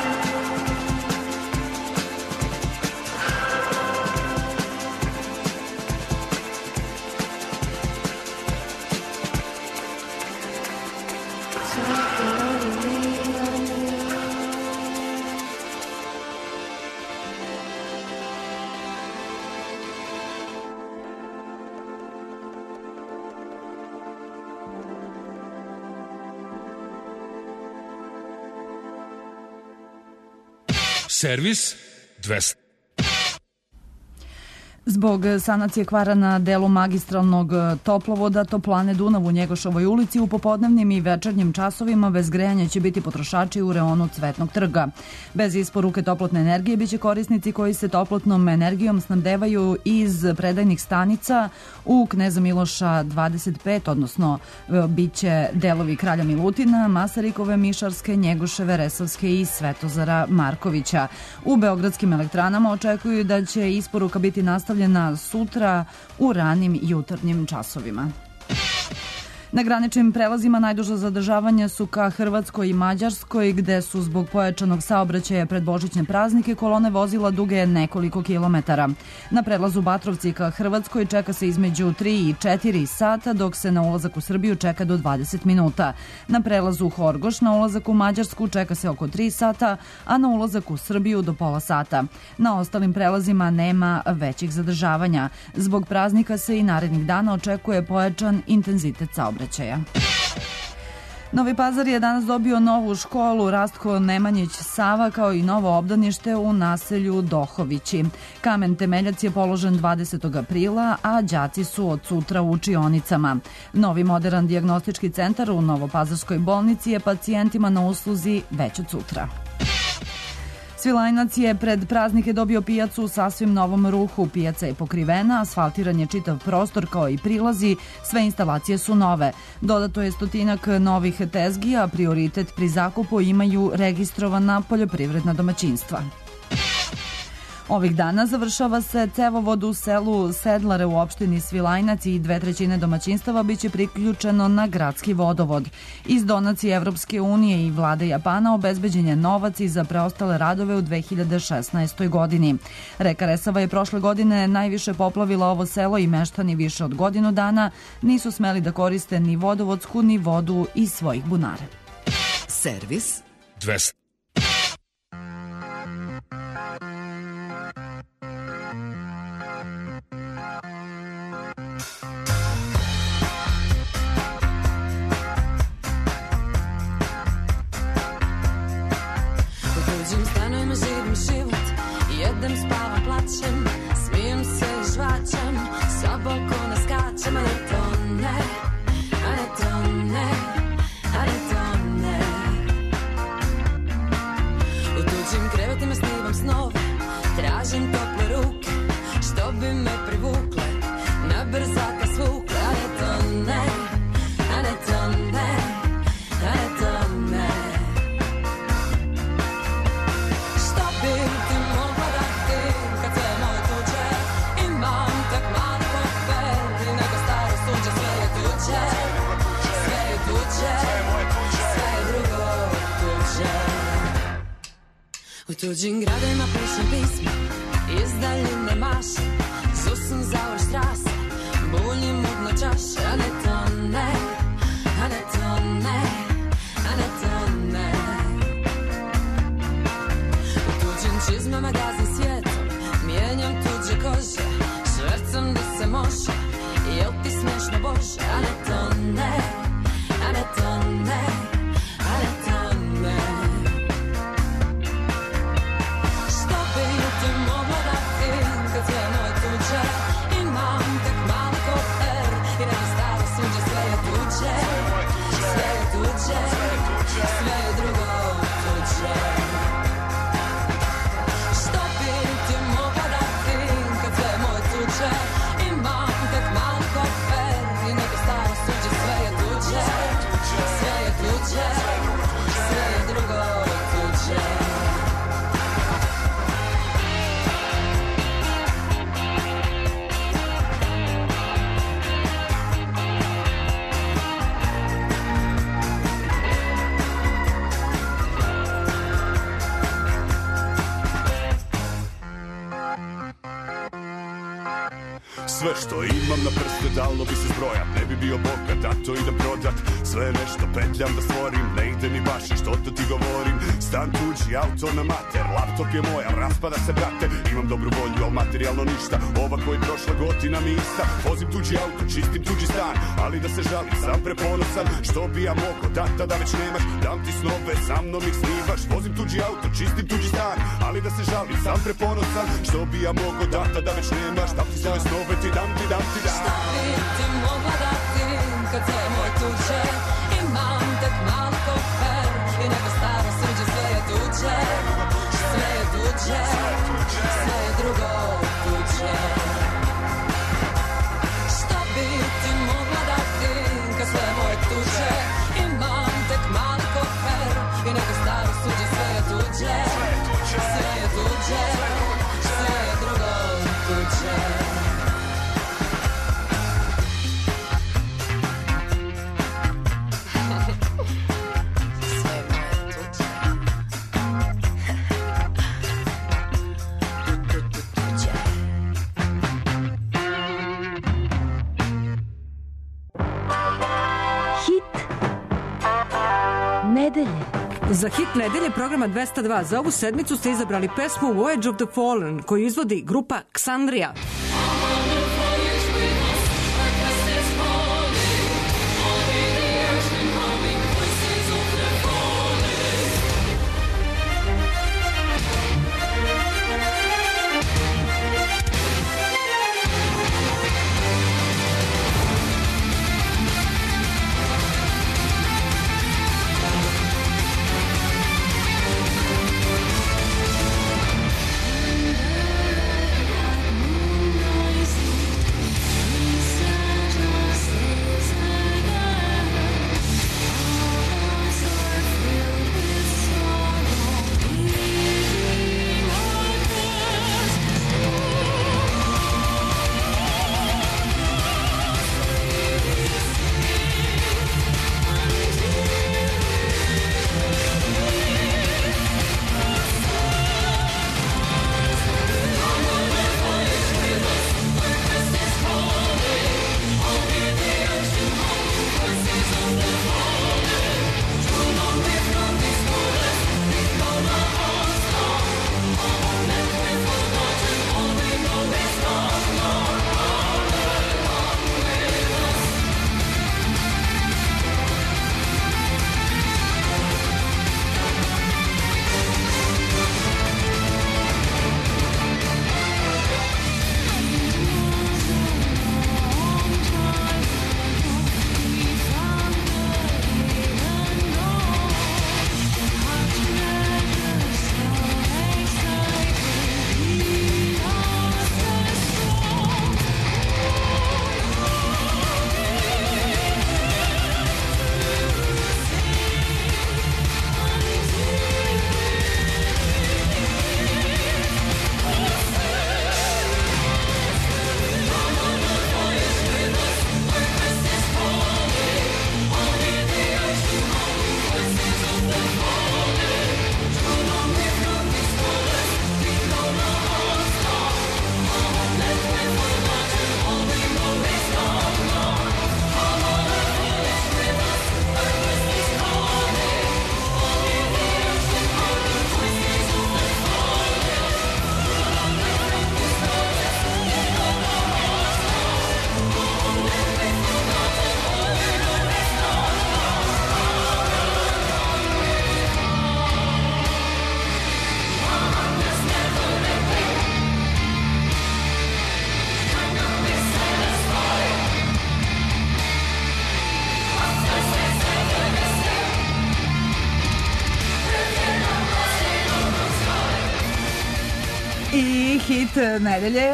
Talking only me and you. Servis dvesta. Zbog sanacije kvara na delu magistralnog toplovoda Toplane Dunav u Njegošovoj ulici u popodnevnim i večernjim časovima bez grejanja će biti potrošači u reonu Cvetnog trga. Bez isporuke toplotne energije biće korisnici koji se toplotnom energijom snabdevaju iz predajnih stanica u Kneza Miloša dvadeset pet, odnosno biće delovi Kralja Milutina, Masarikove, Mišarske, Njegoševe, Resavske i Svetozara Markovića. U beogradskim elektranama očekuju da će isporuka biti nastavljena sutra u ranim jutarnjim časovima. Na graničnim prelazima najduža zadržavanja su ka Hrvatskoj i Mađarskoj, gde su zbog pojačanog saobraćaja pred božićne praznike kolone vozila duge nekoliko kilometara. Na prelazu Batrovci ka Hrvatskoj čeka se između tri i četiri sata, dok se na ulazak u Srbiju čeka do dvadeset minuta. Na prelazu Horgoš na ulazak u Mađarsku čeka se oko tri sata, a na ulazak u Srbiju do pola sata. Na ostalim prelazima nema većih zadržavanja. Zbog praznika se i narednih dana očekuje pojačan intenzitet saobraćaja. Novi Pazar je danas dobio novu školu Rastko Nemanjić Sava kao i novo obdanište u naselju Dohovići. Kamen temeljac je položen dvadesetog aprila, a đaci su od sutra u učionicama. Novi moderan dijagnostički centar u Novopazarskoj bolnici je pacijentima na usluzi već od sutra. Svilajnac je pred praznike dobio pijacu u sasvim novom ruhu. Pijaca je pokrivena, asfaltiran je čitav prostor kao i prilazi, sve instalacije su nove. Dodato je stotinak novih tezgija, prioritet pri zakupu imaju registrovana poljoprivredna domaćinstva. Ovih dana završava se cevovod u selu Sedlare u opštini Svilajnac i dve trećine domaćinstava biće priključeno na gradski vodovod. Iz donacije Evropske unije i vlade Japana obezbeđen je novac i za preostale radove u dve hiljade šesnaestoj. godini. Reka Resava je prošle godine najviše poplavila ovo selo i meštani više od godinu dana nisu smeli da koriste ni vodovodsku ni vodu iz svojih bunara. Servis dvesta. Jedem, spavam, plačem, smijem se i žvačem, sa balkona skačem, a ne to ne, a ne to ne, a ne to ne. U tuđim krevetima snivam snove, tražim tople ruke, što bi me privukle, na brzaka svukle, a ne to ne, a ne to ne, a ne to ne. Što bi ti mogla da kad sve moje tuđe, imam tak mali kofer i nego staro suđe, sve je tuđe, sve je tuđe, sve je drugo tuđe. U tuđim gradima pišem pisma, iz daljine mašem, zusam za Oštrase, buljim mudno čaše, a ne to ne, a ne to ne, a ne to ne. U tuđim čizmama gazim svijetom, mijenjam tuđe kože, švercam da se može, jel ti smiješno Bože, a ne to ne, a ne to ne, a ne to ne. Što bi ti mogla dati kad sve moje tuđe, imam tak mali kofer i nego staro suđe, sve je tuđe, sve je tuđe, sve je drugo tuđe. Što bi ti mogla dati kad sve moje tuđe, imam tak mali kofer i nego staro suđe, sve je tuđe, sve je tuđe, sve je drugo tuđe. Sve što imam na prste dalo bi se zbrojat, ne bi bio bogat, a to idem prodat. sve nešto petljam da stvorim, ne ide mi baš što to ti govorim. Stan tuđi, auto na mater, laptop je moj, al raspada se brate. Imam dobru volju, al materijalno ništa, ova koji prošla godina mi ista. Vozim tuđi auto, čistim tuđi stan, ali da se žalim, sam preponosan. Što bi ja mogo, tata da već nemaš, dam ti snove, sa mnom ih snivaš. Vozim tuđi auto, čistim tuđi stan, ali da se žalim, sam preponosan. Što bi ja mogo, tata da već nemaš, dam ti svoje snove, ti dam, ti dam, ti dam. Šta bi ti mogla dati kad sve moj tuđe? Imam tek mali kofer i neko staro suđe, sve je tuđe, sve je tuđe, sve je drugo tuđe. Šta bi ti mogla dati kad sve moj tuđe? Imam tek mali kofer i neko staro suđe, sve je tuđe, sve je tuđe, sve je drugo tuđe. Za hit nedelje programa dvesta dva za ovu sedmicu ste izabrali pesmu Voyage of the Fallen koju izvodi grupa Ksandrija. Hit nedelje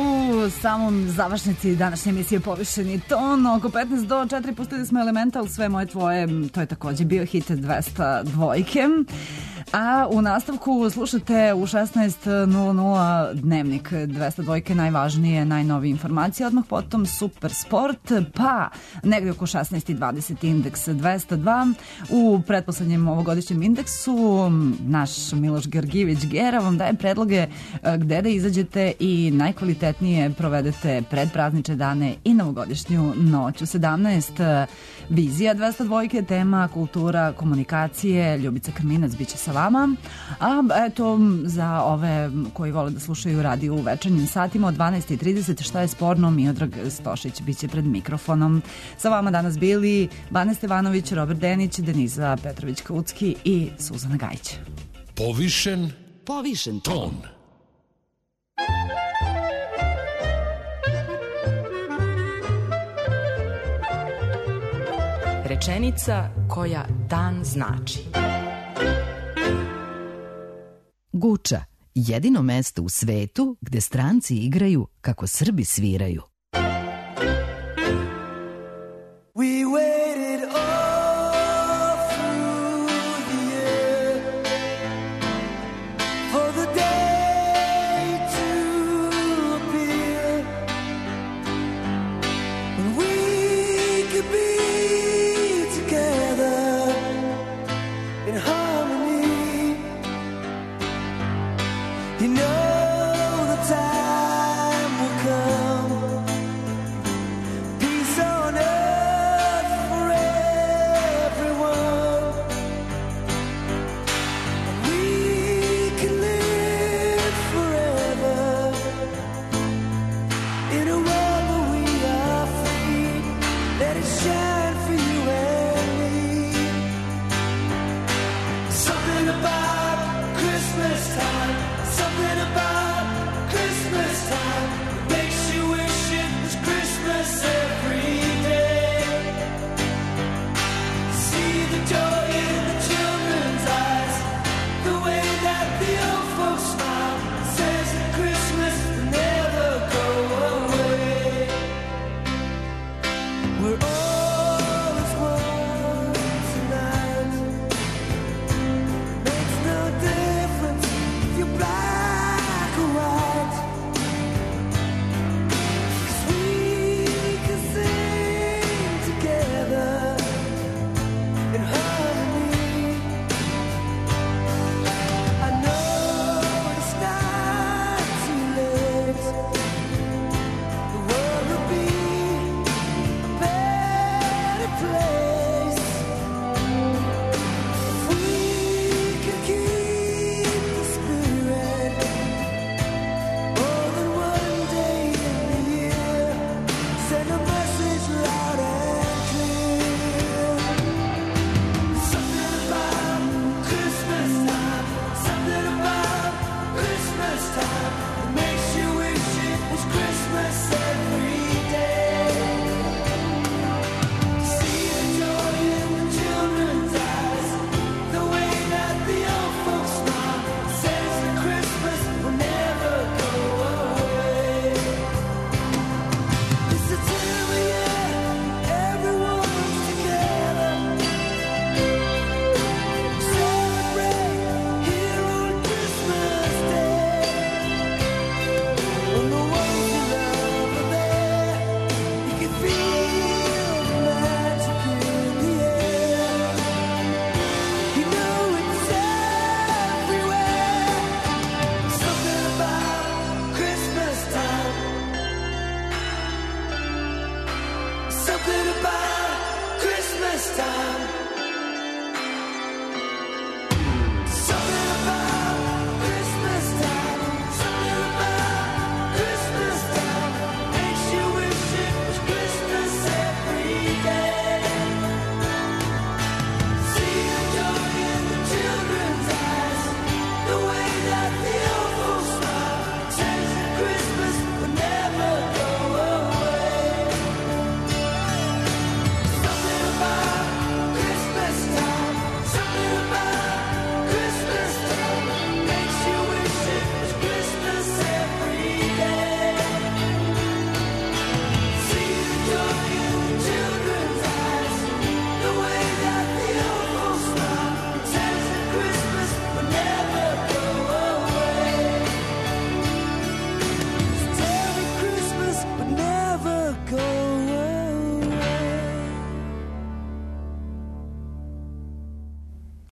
u samom završnici današnje emisije Povišeni ton. Oko petnaest do četiri pustili smo Elemental, Sve moje tvoje, to je takođe bio hit dvesta dvojke. A u nastavku slušate u šesnaest nula nula Dnevnik dvesta dva najvažnije, najnovije informacije, odmah potom Super Sport, pa negdje oko šesnaest i dvadeset Indeks dvesta dva. U pretposlednjem ovogodišnjem indeksu naš Miloš Georgijević Gera vam daje predloge gde da izađete i najkvalitetnije provedete predpraznične dane i novogodišnju noć. U sedamnaest Vizija dvesta dva, tema kultura, komunikacije, Ljubica Krminac biće sa vama. A eto, za ove koji vole da slušaju radio u večernjim satima od dvanaest i trideset, šta je sporno, Miodrag Stošić biće pred mikrofonom. Sa vama danas bili Bane Stevanović, Robert Denić, Deniza Petrović-Kaucki i Suzana Gajić. Povišen Povišen ton. Rečenica koja dan znači. Guča, jedino mesto u svetu gde stranci igraju kako Srbi sviraju.